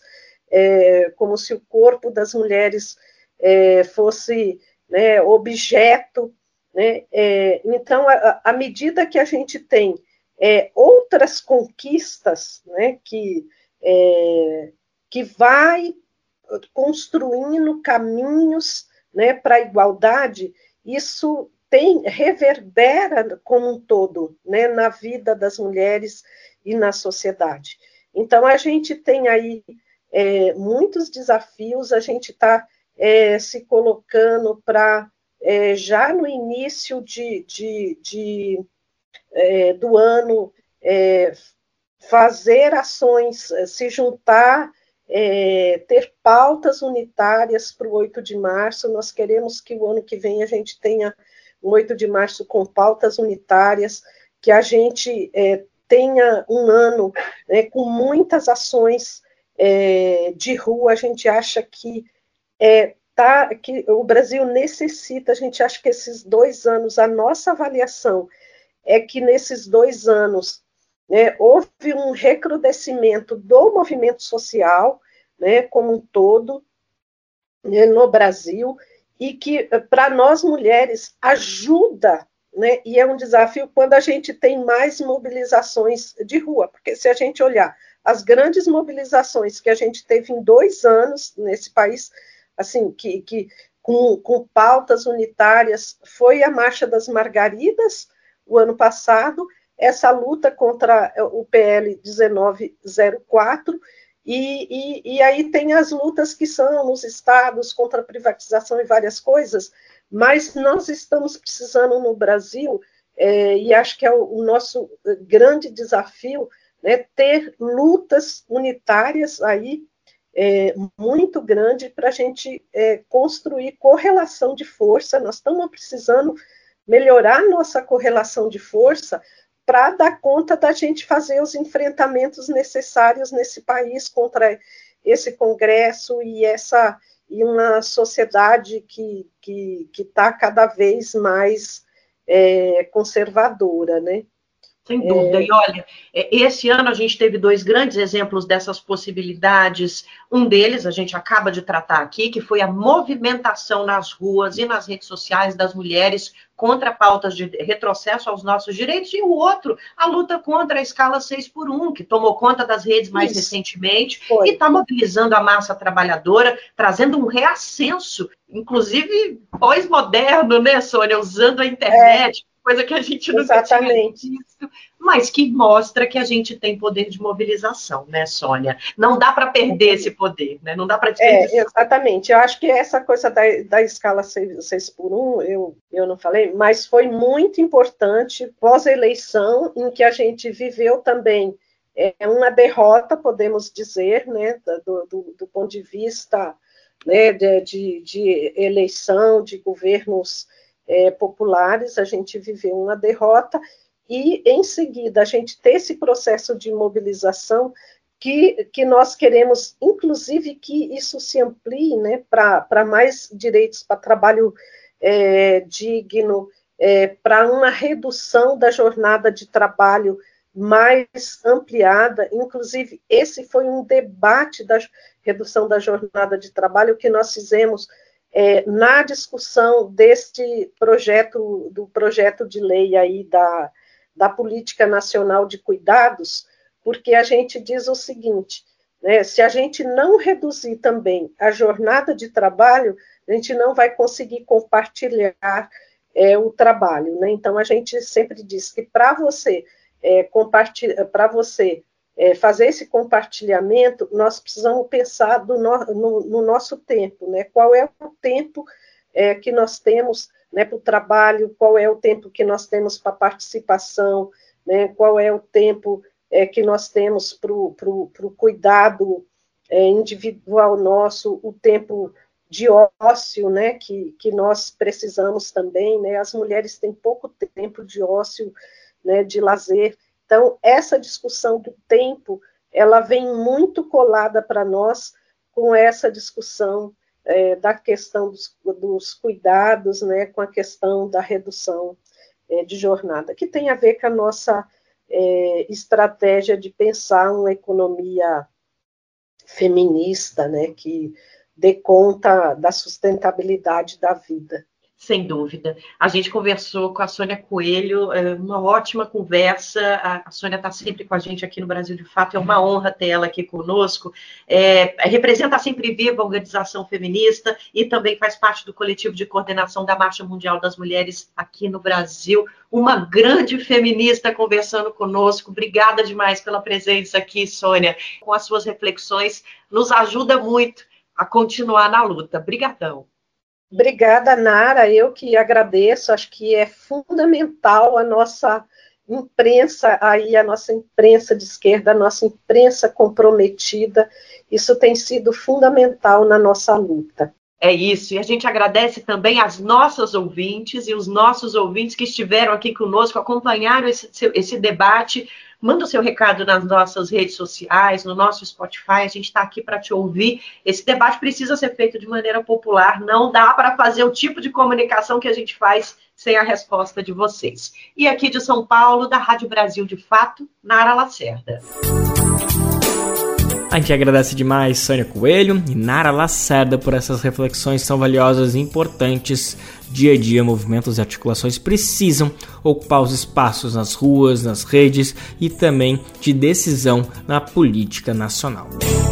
J: é, como se o corpo das mulheres é, fosse, né, objeto, né, é, então, à medida que a gente tem é, outras conquistas, né, que, é, que vai construindo caminhos, né, para a igualdade, isso tem, reverbera como um todo, né, na vida das mulheres e na sociedade. Então, a gente tem aí é, muitos desafios, a gente está é, se colocando para, é, já no início de, de, de, é, do ano, é, fazer ações, se juntar, é, ter pautas unitárias para o oito de março. Nós queremos que o ano que vem a gente tenha um oito de março com pautas unitárias, que a gente é, tenha um ano, né, com muitas ações é, de rua. A gente acha que, é, tá, que o Brasil necessita, a gente acha que esses dois anos, a nossa avaliação é que nesses dois anos, né, houve um recrudescimento do movimento social, né, como um todo, né, no Brasil, e que, para nós mulheres, ajuda, né, e é um desafio quando a gente tem mais mobilizações de rua, porque se a gente olhar as grandes mobilizações que a gente teve em dois anos nesse país, assim, que, que com, com pautas unitárias, foi a Marcha das Margaridas, o ano passado, essa luta contra o P L dezenove zero quatro, e, e, e aí tem as lutas que são nos estados contra a privatização e várias coisas, mas nós estamos precisando no Brasil, é, e acho que é o, o nosso grande desafio, né, ter lutas unitárias aí, é, muito grande, para a gente é, construir correlação de força. Nós estamos precisando melhorar nossa correlação de força para dar conta da gente fazer os enfrentamentos necessários nesse país contra esse Congresso e, essa, e uma sociedade que que que está cada vez mais é, conservadora, né?
I: Sem dúvida. É... E olha, esse ano a gente teve dois grandes exemplos dessas possibilidades. Um deles a gente acaba de tratar aqui, que foi a movimentação nas ruas e nas redes sociais das mulheres contra pautas de retrocesso aos nossos direitos, e o outro, a luta contra a escala seis por um, que tomou conta das redes mais Isso. recentemente, foi. E está mobilizando a massa trabalhadora, trazendo um reascenso, inclusive pós-moderno, né, Sônia, usando a internet, é. Coisa que a gente nunca
J: Exatamente.
I: tinha visto, mas que mostra que a gente tem poder de mobilização, né, Sônia? Não dá para perder esse poder, né? Não dá para
J: desperdiçar. É, exatamente. Eu acho que essa coisa da, da escala seis por um, eu, eu não falei, mas foi muito importante pós-eleição, em que a gente viveu também é, uma derrota, podemos dizer, né, do, do, do ponto de vista, né, de, de, de eleição, de governos É, populares. A gente viveu uma derrota, e em seguida a gente ter esse processo de mobilização que, que nós queremos, inclusive, que isso se amplie, né, para mais direitos, para trabalho é, digno, é, para uma redução da jornada de trabalho mais ampliada. Inclusive, esse foi um debate da redução da jornada de trabalho que nós fizemos É, na discussão deste projeto, do projeto de lei aí da, da Política Nacional de Cuidados, porque a gente diz o seguinte, né, se a gente não reduzir também a jornada de trabalho, a gente não vai conseguir compartilhar é, o trabalho, né? Então, a gente sempre diz que para você, é, compartilhar, para você É, fazer esse compartilhamento, nós precisamos pensar do no, no, no nosso tempo, né? Qual é o tempo é, que nós temos, né, para o trabalho, qual é o tempo que nós temos para a participação, né? Qual é o tempo é, que nós temos para o cuidado é, individual nosso, o tempo de ócio, né, que, que nós precisamos também, né? As mulheres têm pouco tempo de ócio, né, de lazer. Então, essa discussão do tempo, ela vem muito colada para nós com essa discussão é, da questão dos, dos cuidados, né, com a questão da redução é, de jornada, que tem a ver com a nossa é, estratégia de pensar uma economia feminista, né, que dê conta da sustentabilidade da vida.
I: Sem dúvida. A gente conversou com a Sônia Coelho, uma ótima conversa. A Sônia está sempre com a gente aqui no Brasil de Fato, é uma honra ter ela aqui conosco. É, representa a Sempre Viva, a organização feminista, e também faz parte do coletivo de coordenação da Marcha Mundial das Mulheres aqui no Brasil. Uma grande feminista conversando conosco. Obrigada demais pela presença aqui, Sônia. Com as suas reflexões, nos ajuda muito a continuar na luta. Obrigadão.
J: Obrigada, Nara. Eu que agradeço. Acho que é fundamental a nossa imprensa, aí a nossa imprensa de esquerda, a nossa imprensa comprometida. Isso tem sido fundamental na nossa luta.
I: É isso, e a gente agradece também as nossas ouvintes e os nossos ouvintes que estiveram aqui conosco, acompanharam esse, esse debate. Manda o seu recado nas nossas redes sociais, no nosso Spotify, a gente está aqui para te ouvir. Esse debate precisa ser feito de maneira popular, não dá para fazer o tipo de comunicação que a gente faz sem a resposta de vocês. E aqui de São Paulo, da Rádio Brasil de Fato, Nara Lacerda.
B: A gente agradece demais Sônia Coelho e Nara Lacerda por essas reflexões tão valiosas e importantes. Dia a dia, movimentos e articulações precisam ocupar os espaços nas ruas, nas redes e também de decisão na política nacional.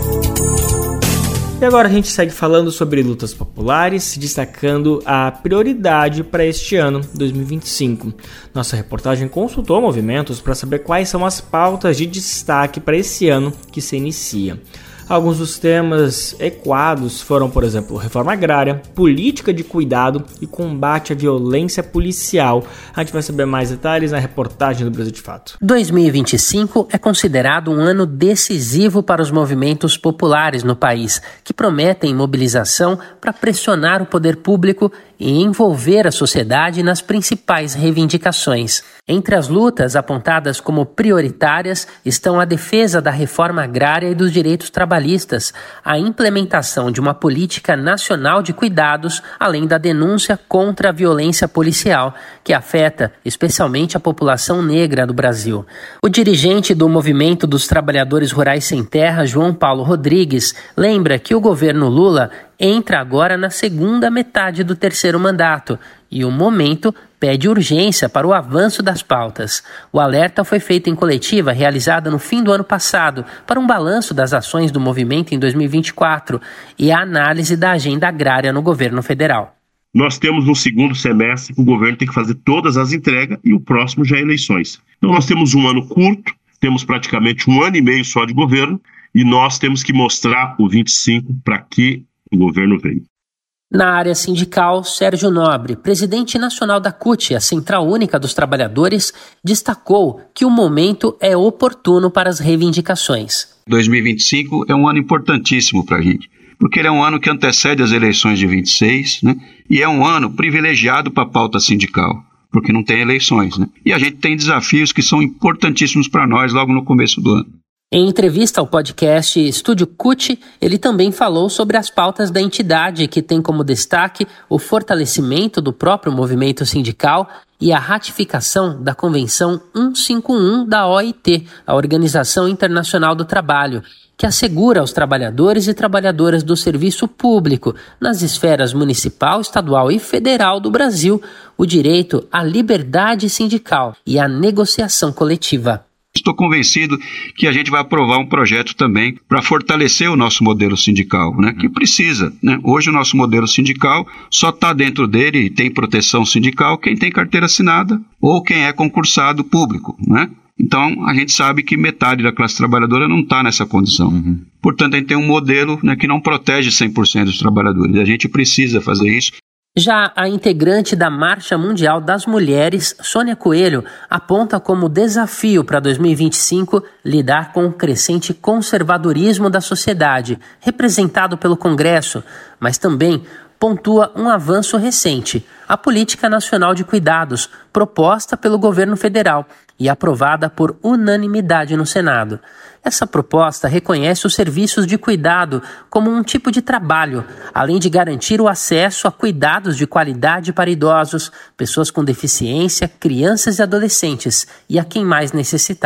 B: E agora a gente segue falando sobre lutas populares, destacando a prioridade para este ano, dois mil e vinte e cinco. Nossa reportagem consultou movimentos para saber quais são as pautas de destaque para esse ano que se inicia. Alguns dos temas ecoados foram, por exemplo, reforma agrária, política de cuidado e combate à violência policial. A gente vai saber mais detalhes na reportagem do Brasil de Fato.
K: dois mil e vinte e cinco é considerado um ano decisivo para os movimentos populares no país, que prometem mobilização para pressionar o poder público e envolver a sociedade nas principais reivindicações. Entre as lutas apontadas como prioritárias estão a defesa da reforma agrária e dos direitos trabalhistas, a implementação de uma política nacional de cuidados, além da denúncia contra a violência policial, que afeta especialmente a população negra do Brasil. O dirigente do Movimento dos Trabalhadores Rurais Sem Terra, João Paulo Rodrigues, lembra que o governo Lula entra agora na segunda metade do terceiro mandato e o momento pede urgência para o avanço das pautas. O alerta foi feito em coletiva realizada no fim do ano passado para um balanço das ações do movimento em dois mil e vinte e quatro e a análise da agenda agrária no governo federal.
L: Nós temos no segundo semestre que o governo tem que fazer todas as entregas e o próximo já é eleições. Então nós temos um ano curto, temos praticamente um ano e meio só de governo e nós temos que mostrar o vinte e cinco para que o governo veio.
K: Na área sindical, Sérgio Nobre, presidente nacional da C U T, a Central Única dos Trabalhadores, destacou que o momento é oportuno para as reivindicações.
M: dois mil e vinte e cinco é um ano importantíssimo para a gente, porque ele é um ano que antecede as eleições de vinte e seis, né? E é um ano privilegiado para a pauta sindical, porque não tem eleições, né? E a gente tem desafios que são importantíssimos para nós logo no começo do ano.
K: Em entrevista ao podcast Estúdio C U T, ele também falou sobre as pautas da entidade, que tem como destaque o fortalecimento do próprio movimento sindical e a ratificação da Convenção cento e cinquenta e um da O I T, a Organização Internacional do Trabalho, que assegura aos trabalhadores e trabalhadoras do serviço público, nas esferas municipal, estadual e federal do Brasil, o direito à liberdade sindical e à negociação coletiva.
M: Estou convencido que a gente vai aprovar um projeto também para fortalecer o nosso modelo sindical, né? Que precisa, né? Hoje o nosso modelo sindical só está dentro dele e tem proteção sindical quem tem carteira assinada ou quem é concursado público, né? Então a gente sabe que metade da classe trabalhadora não está nessa condição. Uhum. Portanto, a gente tem um modelo, né, que não protege cem por cento dos trabalhadores. A gente precisa fazer isso.
K: Já a integrante da Marcha Mundial das Mulheres, Sônia Coelho, aponta como desafio para dois mil e vinte e cinco lidar com o crescente conservadorismo da sociedade, representado pelo Congresso, mas também pontua um avanço recente, a Política Nacional de Cuidados, proposta pelo governo federal e aprovada por unanimidade no Senado. Essa proposta reconhece os serviços de cuidado como um tipo de trabalho, além de garantir o acesso a cuidados de qualidade para idosos, pessoas com deficiência, crianças e adolescentes e a quem mais necessitar.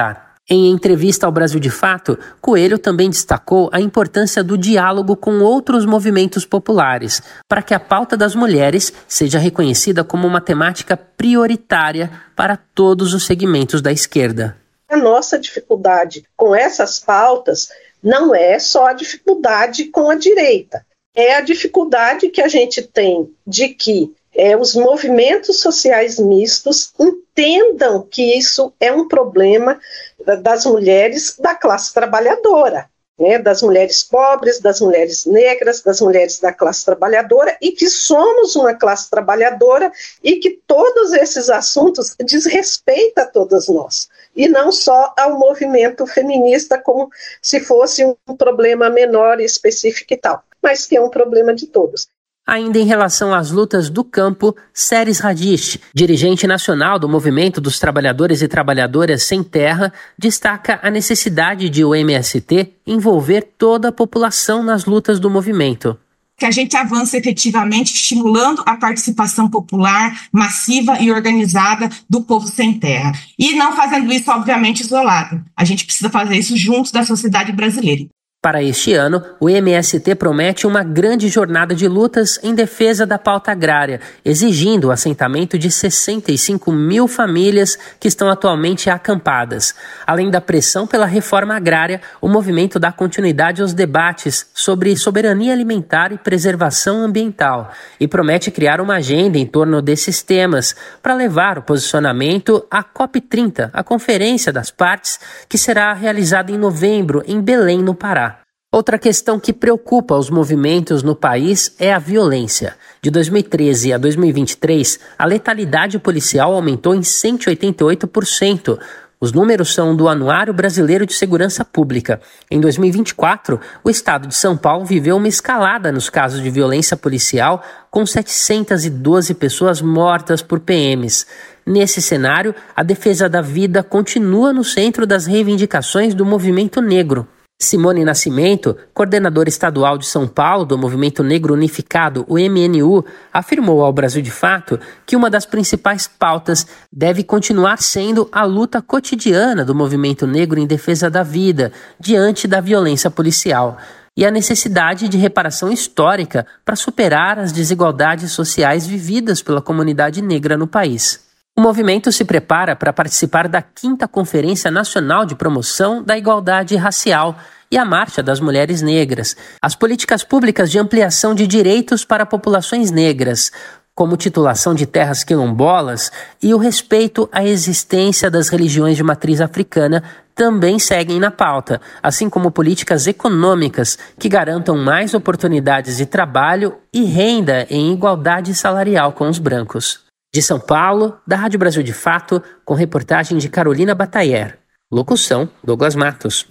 K: Em entrevista ao Brasil de Fato, Coelho também destacou a importância do diálogo com outros movimentos populares, para que a pauta das mulheres seja reconhecida como uma temática prioritária para todos os segmentos da esquerda.
J: A nossa dificuldade com essas pautas não é só a dificuldade com a direita, é a dificuldade que a gente tem de que é, os movimentos sociais mistos entendam que isso é um problema das mulheres da classe trabalhadora, né, das mulheres pobres, das mulheres negras, das mulheres da classe trabalhadora, e que somos uma classe trabalhadora e que todos esses assuntos desrespeitam a todas nós, e não só ao movimento feminista como se fosse um problema menor e específico e tal, mas que é um problema de todos.
K: Ainda em relação às lutas do campo, Seres Radish, dirigente nacional do Movimento dos Trabalhadores e Trabalhadoras Sem Terra, destaca a necessidade de o M S T envolver toda a população nas lutas do movimento.
N: Que a gente avance efetivamente estimulando a participação popular, massiva e organizada do povo sem terra. E não fazendo isso, obviamente, isolado. A gente precisa fazer isso juntos da sociedade brasileira.
K: Para este ano, o M S T promete uma grande jornada de lutas em defesa da pauta agrária, exigindo o assentamento de sessenta e cinco mil famílias que estão atualmente acampadas. Além da pressão pela reforma agrária, o movimento dá continuidade aos debates sobre soberania alimentar e preservação ambiental e promete criar uma agenda em torno desses temas para levar o posicionamento à COP trinta, a Conferência das Partes, que será realizada em novembro em Belém, no Pará. Outra questão que preocupa os movimentos no país é a violência. De dois mil e treze a dois mil e vinte e três, a letalidade policial aumentou em cento e oitenta e oito por cento. Os números são do Anuário Brasileiro de Segurança Pública. Em dois mil e vinte e quatro, o estado de São Paulo viveu uma escalada nos casos de violência policial, com setecentas e doze pessoas mortas por P Ms. Nesse cenário, a defesa da vida continua no centro das reivindicações do movimento negro. Simone Nascimento, coordenadora estadual de São Paulo do Movimento Negro Unificado, o M N U, afirmou ao Brasil de Fato que uma das principais pautas deve continuar sendo a luta cotidiana do movimento negro em defesa da vida, diante da violência policial, e a necessidade de reparação histórica para superar as desigualdades sociais vividas pela comunidade negra no país. O movimento se prepara para participar da quinta Conferência Nacional de Promoção da Igualdade Racial e a Marcha das Mulheres Negras, as políticas públicas de ampliação de direitos para populações negras, como titulação de terras quilombolas e o respeito à existência das religiões de matriz africana, também seguem na pauta, assim como políticas econômicas que garantam mais oportunidades de trabalho e renda em igualdade salarial com os brancos. De São Paulo, da Rádio Brasil de Fato, com reportagem de Carolina Batayer. Locução, Douglas Matos.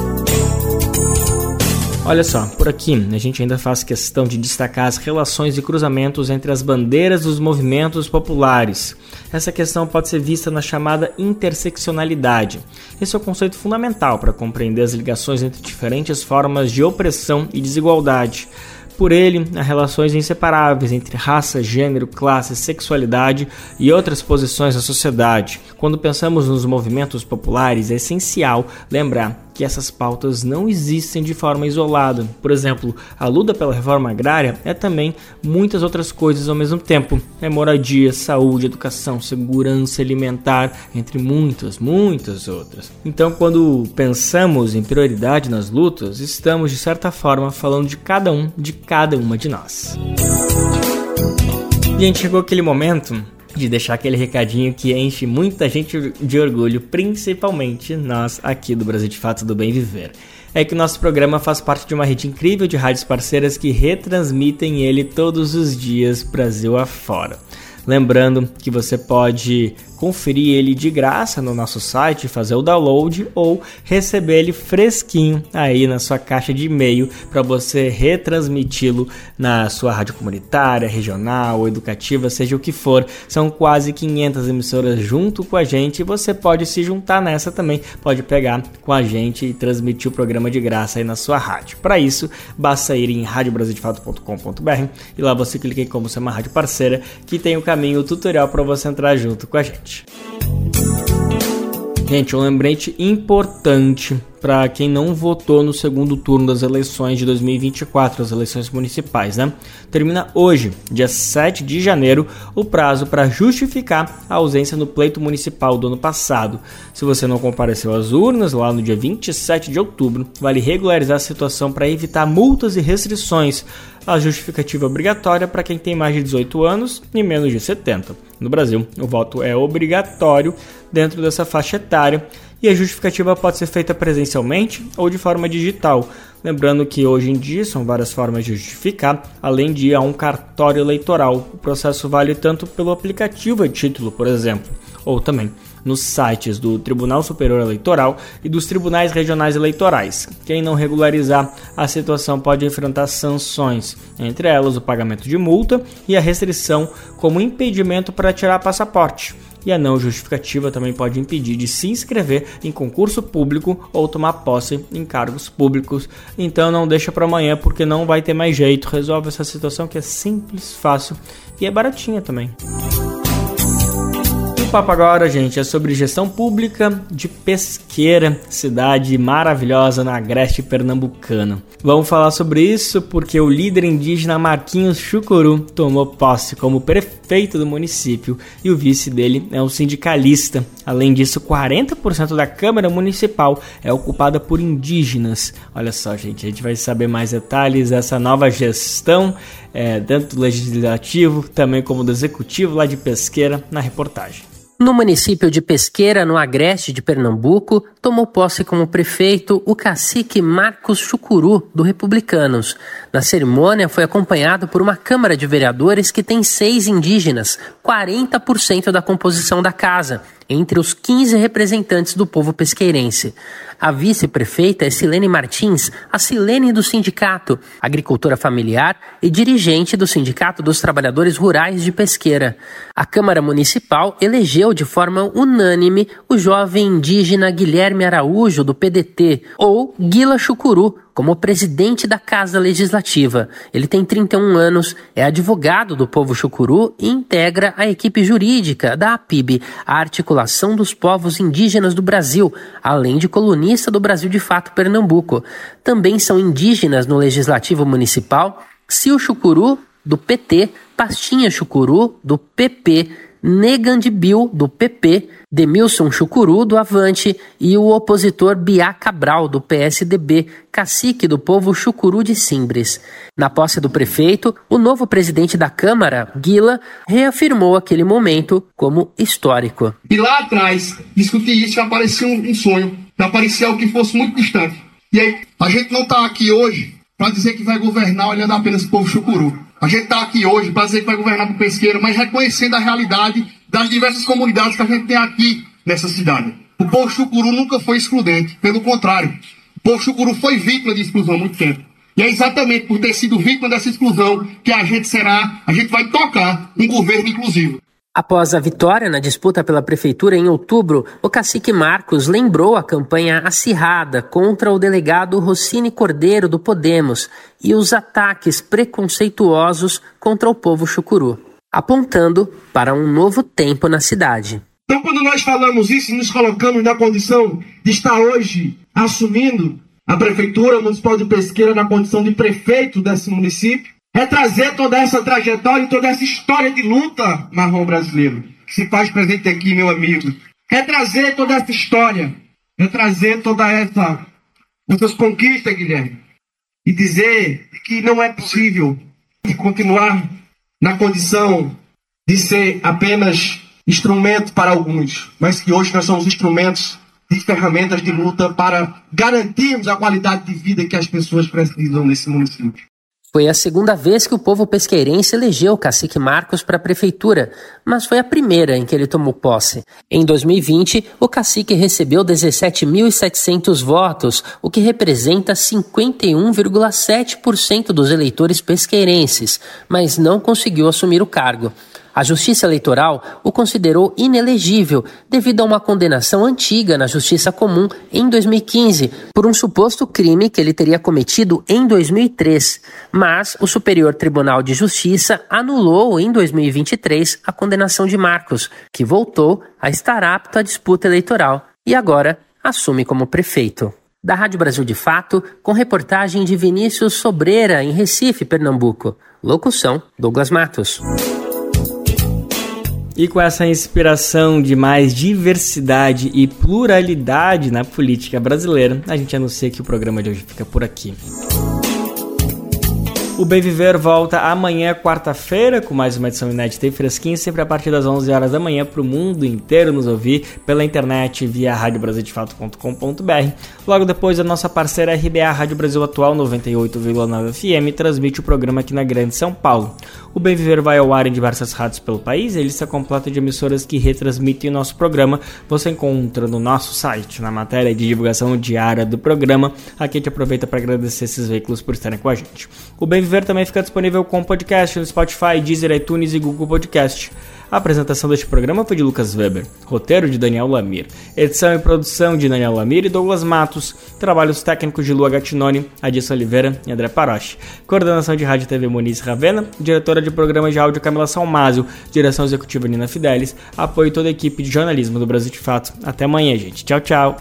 B: Olha só, por aqui a gente ainda faz questão de destacar as relações e cruzamentos entre as bandeiras dos movimentos populares. Essa questão pode ser vista na chamada interseccionalidade. Esse é o conceito fundamental para compreender as ligações entre diferentes formas de opressão e desigualdade. Por ele, há relações inseparáveis entre raça, gênero, classe, sexualidade e outras posições da sociedade. Quando pensamos nos movimentos populares, é essencial lembrar que essas pautas não existem de forma isolada. Por exemplo, a luta pela reforma agrária é também muitas outras coisas ao mesmo tempo. É moradia, saúde, educação, segurança alimentar, entre muitas, muitas outras. Então, quando pensamos em prioridade nas lutas, estamos, de certa forma, falando de cada um, de cada uma de nós. Gente, chegou aquele momento de deixar aquele recadinho que enche muita gente de orgulho, principalmente nós aqui do Brasil de Fato do Bem Viver. É que o nosso programa faz parte de uma rede incrível de rádios parceiras que retransmitem ele todos os dias, Brasil afora. Lembrando que você pode conferir ele de graça no nosso site, fazer o download ou receber ele fresquinho aí na sua caixa de e-mail para você retransmiti-lo na sua rádio comunitária, regional, educativa, seja o que for. São quase quinhentas emissoras junto com a gente e você pode se juntar nessa também, pode pegar com a gente e transmitir o programa de graça aí na sua rádio. Para isso, basta ir em rádio brasil de fato ponto com ponto b r e lá você clica em como ser uma rádio parceira, que tem o caminho, o tutorial para você entrar junto com a gente. Gente, um lembrete importante para quem não votou no segundo turno das eleições de dois mil e vinte e quatro, as eleições municipais, né? Termina hoje, dia sete de janeiro, o prazo para justificar a ausência no pleito municipal do ano passado. Se você não compareceu às urnas lá no dia vinte e sete de outubro, vale regularizar a situação para evitar multas e restrições. A justificativa é obrigatória para quem tem mais de dezoito anos e menos de setenta. No Brasil, o voto é obrigatório dentro dessa faixa etária e a justificativa pode ser feita presencialmente ou de forma digital. Lembrando que hoje em dia são várias formas de justificar, além de ir a um cartório eleitoral. O processo vale tanto pelo aplicativo e-título, por exemplo, ou também nos sites do Tribunal Superior Eleitoral e dos Tribunais Regionais Eleitorais. Quem não regularizar a situação pode enfrentar sanções, entre elas o pagamento de multa e a restrição como impedimento para tirar passaporte. E a não justificativa também pode impedir de se inscrever em concurso público ou tomar posse em cargos públicos. Então não deixa para amanhã, porque não vai ter mais jeito. Resolve essa situação que é simples, fácil e é baratinha também. O papo agora, gente, é sobre gestão pública de Pesqueira, cidade maravilhosa na agreste pernambucana. Vamos falar sobre isso porque o líder indígena Marquinhos Chucuru tomou posse como prefeito do município e o vice dele é um sindicalista. Além disso, quarenta por cento da Câmara Municipal é ocupada por indígenas. Olha só, gente, a gente vai saber mais detalhes dessa nova gestão, é, tanto do Legislativo, também como do Executivo lá de Pesqueira, na reportagem.
K: No município de Pesqueira, no agreste de Pernambuco, tomou posse como prefeito o cacique Marcos Chucuru, do Republicanos. Na cerimônia, foi acompanhado por uma Câmara de Vereadores que tem seis indígenas, quarenta por cento da composição da casa, entre os quinze representantes do povo pesqueirense. A vice-prefeita é Silene Martins, a Silene do sindicato, agricultora familiar e dirigente do Sindicato dos Trabalhadores Rurais de Pesqueira. A Câmara Municipal elegeu de forma unânime o jovem indígena Guilherme Araújo, do P D T, ou Guila Chucuru, como presidente da Casa Legislativa. Ele tem trinta e um anos, é advogado do povo Chucuru e integra a equipe jurídica da A P I B, a Articulação dos Povos Indígenas do Brasil, além de colunista do Brasil de Fato Pernambuco. Também são indígenas no Legislativo Municipal Sil Chucuru, do P T, Pastinha Chucuru, do P P, Negandibil, do P P, Demilson Chucuru, do Avante, e o opositor Biá Cabral, do P S D B, cacique do povo Chucuru de Simbres. Na posse do prefeito, o novo presidente da Câmara, Guila, reafirmou aquele momento como histórico.
O: E lá atrás, discutir isso já parecia um, um sonho, já parecia algo que fosse muito distante. E aí, a gente não está aqui hoje para dizer que vai governar olhando apenas o povo Chucuru. A gente está aqui hoje para dizer que vai governar para o Pesqueira, mas reconhecendo a realidade das diversas comunidades que a gente tem aqui nessa cidade. O povo Chucuru nunca foi excludente, pelo contrário. O povo Chucuru foi vítima de exclusão há muito tempo. E é exatamente por ter sido vítima dessa exclusão que a gente será, a gente vai tocar um governo inclusivo.
K: Após a vitória na disputa pela prefeitura em outubro, o cacique Marcos lembrou a campanha acirrada contra o delegado Rossini Cordeiro, do Podemos, e os ataques preconceituosos contra o povo Chucuru, apontando para um novo tempo na cidade.
O: Então, quando nós falamos isso e nos colocamos na condição de estar hoje assumindo a prefeitura municipal de Pesqueira na condição de prefeito desse município, é trazer toda essa trajetória e toda essa história de luta marrom brasileiro que se faz presente aqui, meu amigo. É trazer toda essa história, é trazer toda essa essas conquistas, Guilherme, e dizer que não é possível continuar na condição de ser apenas instrumento para alguns, mas que hoje nós somos instrumentos de ferramentas de luta para garantirmos a qualidade de vida que as pessoas precisam nesse município.
K: Foi a segunda vez que o povo pesqueirense elegeu o cacique Marcos para a prefeitura, mas foi a primeira em que ele tomou posse. Em dois mil e vinte, o cacique recebeu dezessete mil e setecentos votos, o que representa cinquenta e um vírgula sete por cento dos eleitores pesqueirenses, mas não conseguiu assumir o cargo. A Justiça Eleitoral o considerou inelegível devido a uma condenação antiga na Justiça Comum em dois mil e quinze por um suposto crime que ele teria cometido em dois mil e três. Mas o Superior Tribunal de Justiça anulou em dois mil e vinte e três a condenação de Marcos, que voltou a estar apto à disputa eleitoral e agora assume como prefeito. Da Rádio Brasil de Fato, com reportagem de Vinícius Sobreira, em Recife, Pernambuco. Locução, Douglas Matos.
B: E com essa inspiração de mais diversidade e pluralidade na política brasileira, a gente anuncia que o programa de hoje fica por aqui. O Bem Viver volta amanhã, quarta-feira, com mais uma edição inédita e fresquinha, sempre a partir das onze horas da manhã, para o mundo inteiro nos ouvir pela internet via rádio brasil de fato ponto com ponto b r. Logo depois, a nossa parceira R B A Rádio Brasil Atual noventa e oito vírgula nove F M transmite o programa aqui na Grande São Paulo. O Bem Viver vai ao ar em diversas rádios pelo país, e a lista completa de emissoras que retransmitem o nosso programa você encontra no nosso site, na matéria de divulgação diária do programa. Aqui a gente aproveita para agradecer esses veículos por estarem com a gente. O Bem Viver também fica disponível com podcast no Spotify, Deezer, iTunes e Google Podcast. A apresentação deste programa foi de Lucas Weber, roteiro de Daniel Lamir, edição e produção de Daniel Lamir e Douglas Matos, trabalhos técnicos de Lua Gattinoni, Adilson Oliveira e André Paroche, coordenação de Rádio e T V Muniz Ravena, diretora de programa de áudio Camila Salmásio, direção executiva Nina Fidelis, apoio toda a equipe de jornalismo do Brasil de Fato. Até amanhã, gente. Tchau, tchau.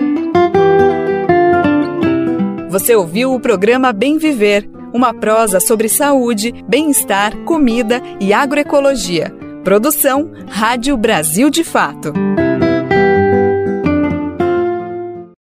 A: Você ouviu o programa Bem Viver, uma prosa sobre saúde, bem-estar, comida e agroecologia. Produção Rádio Brasil de Fato.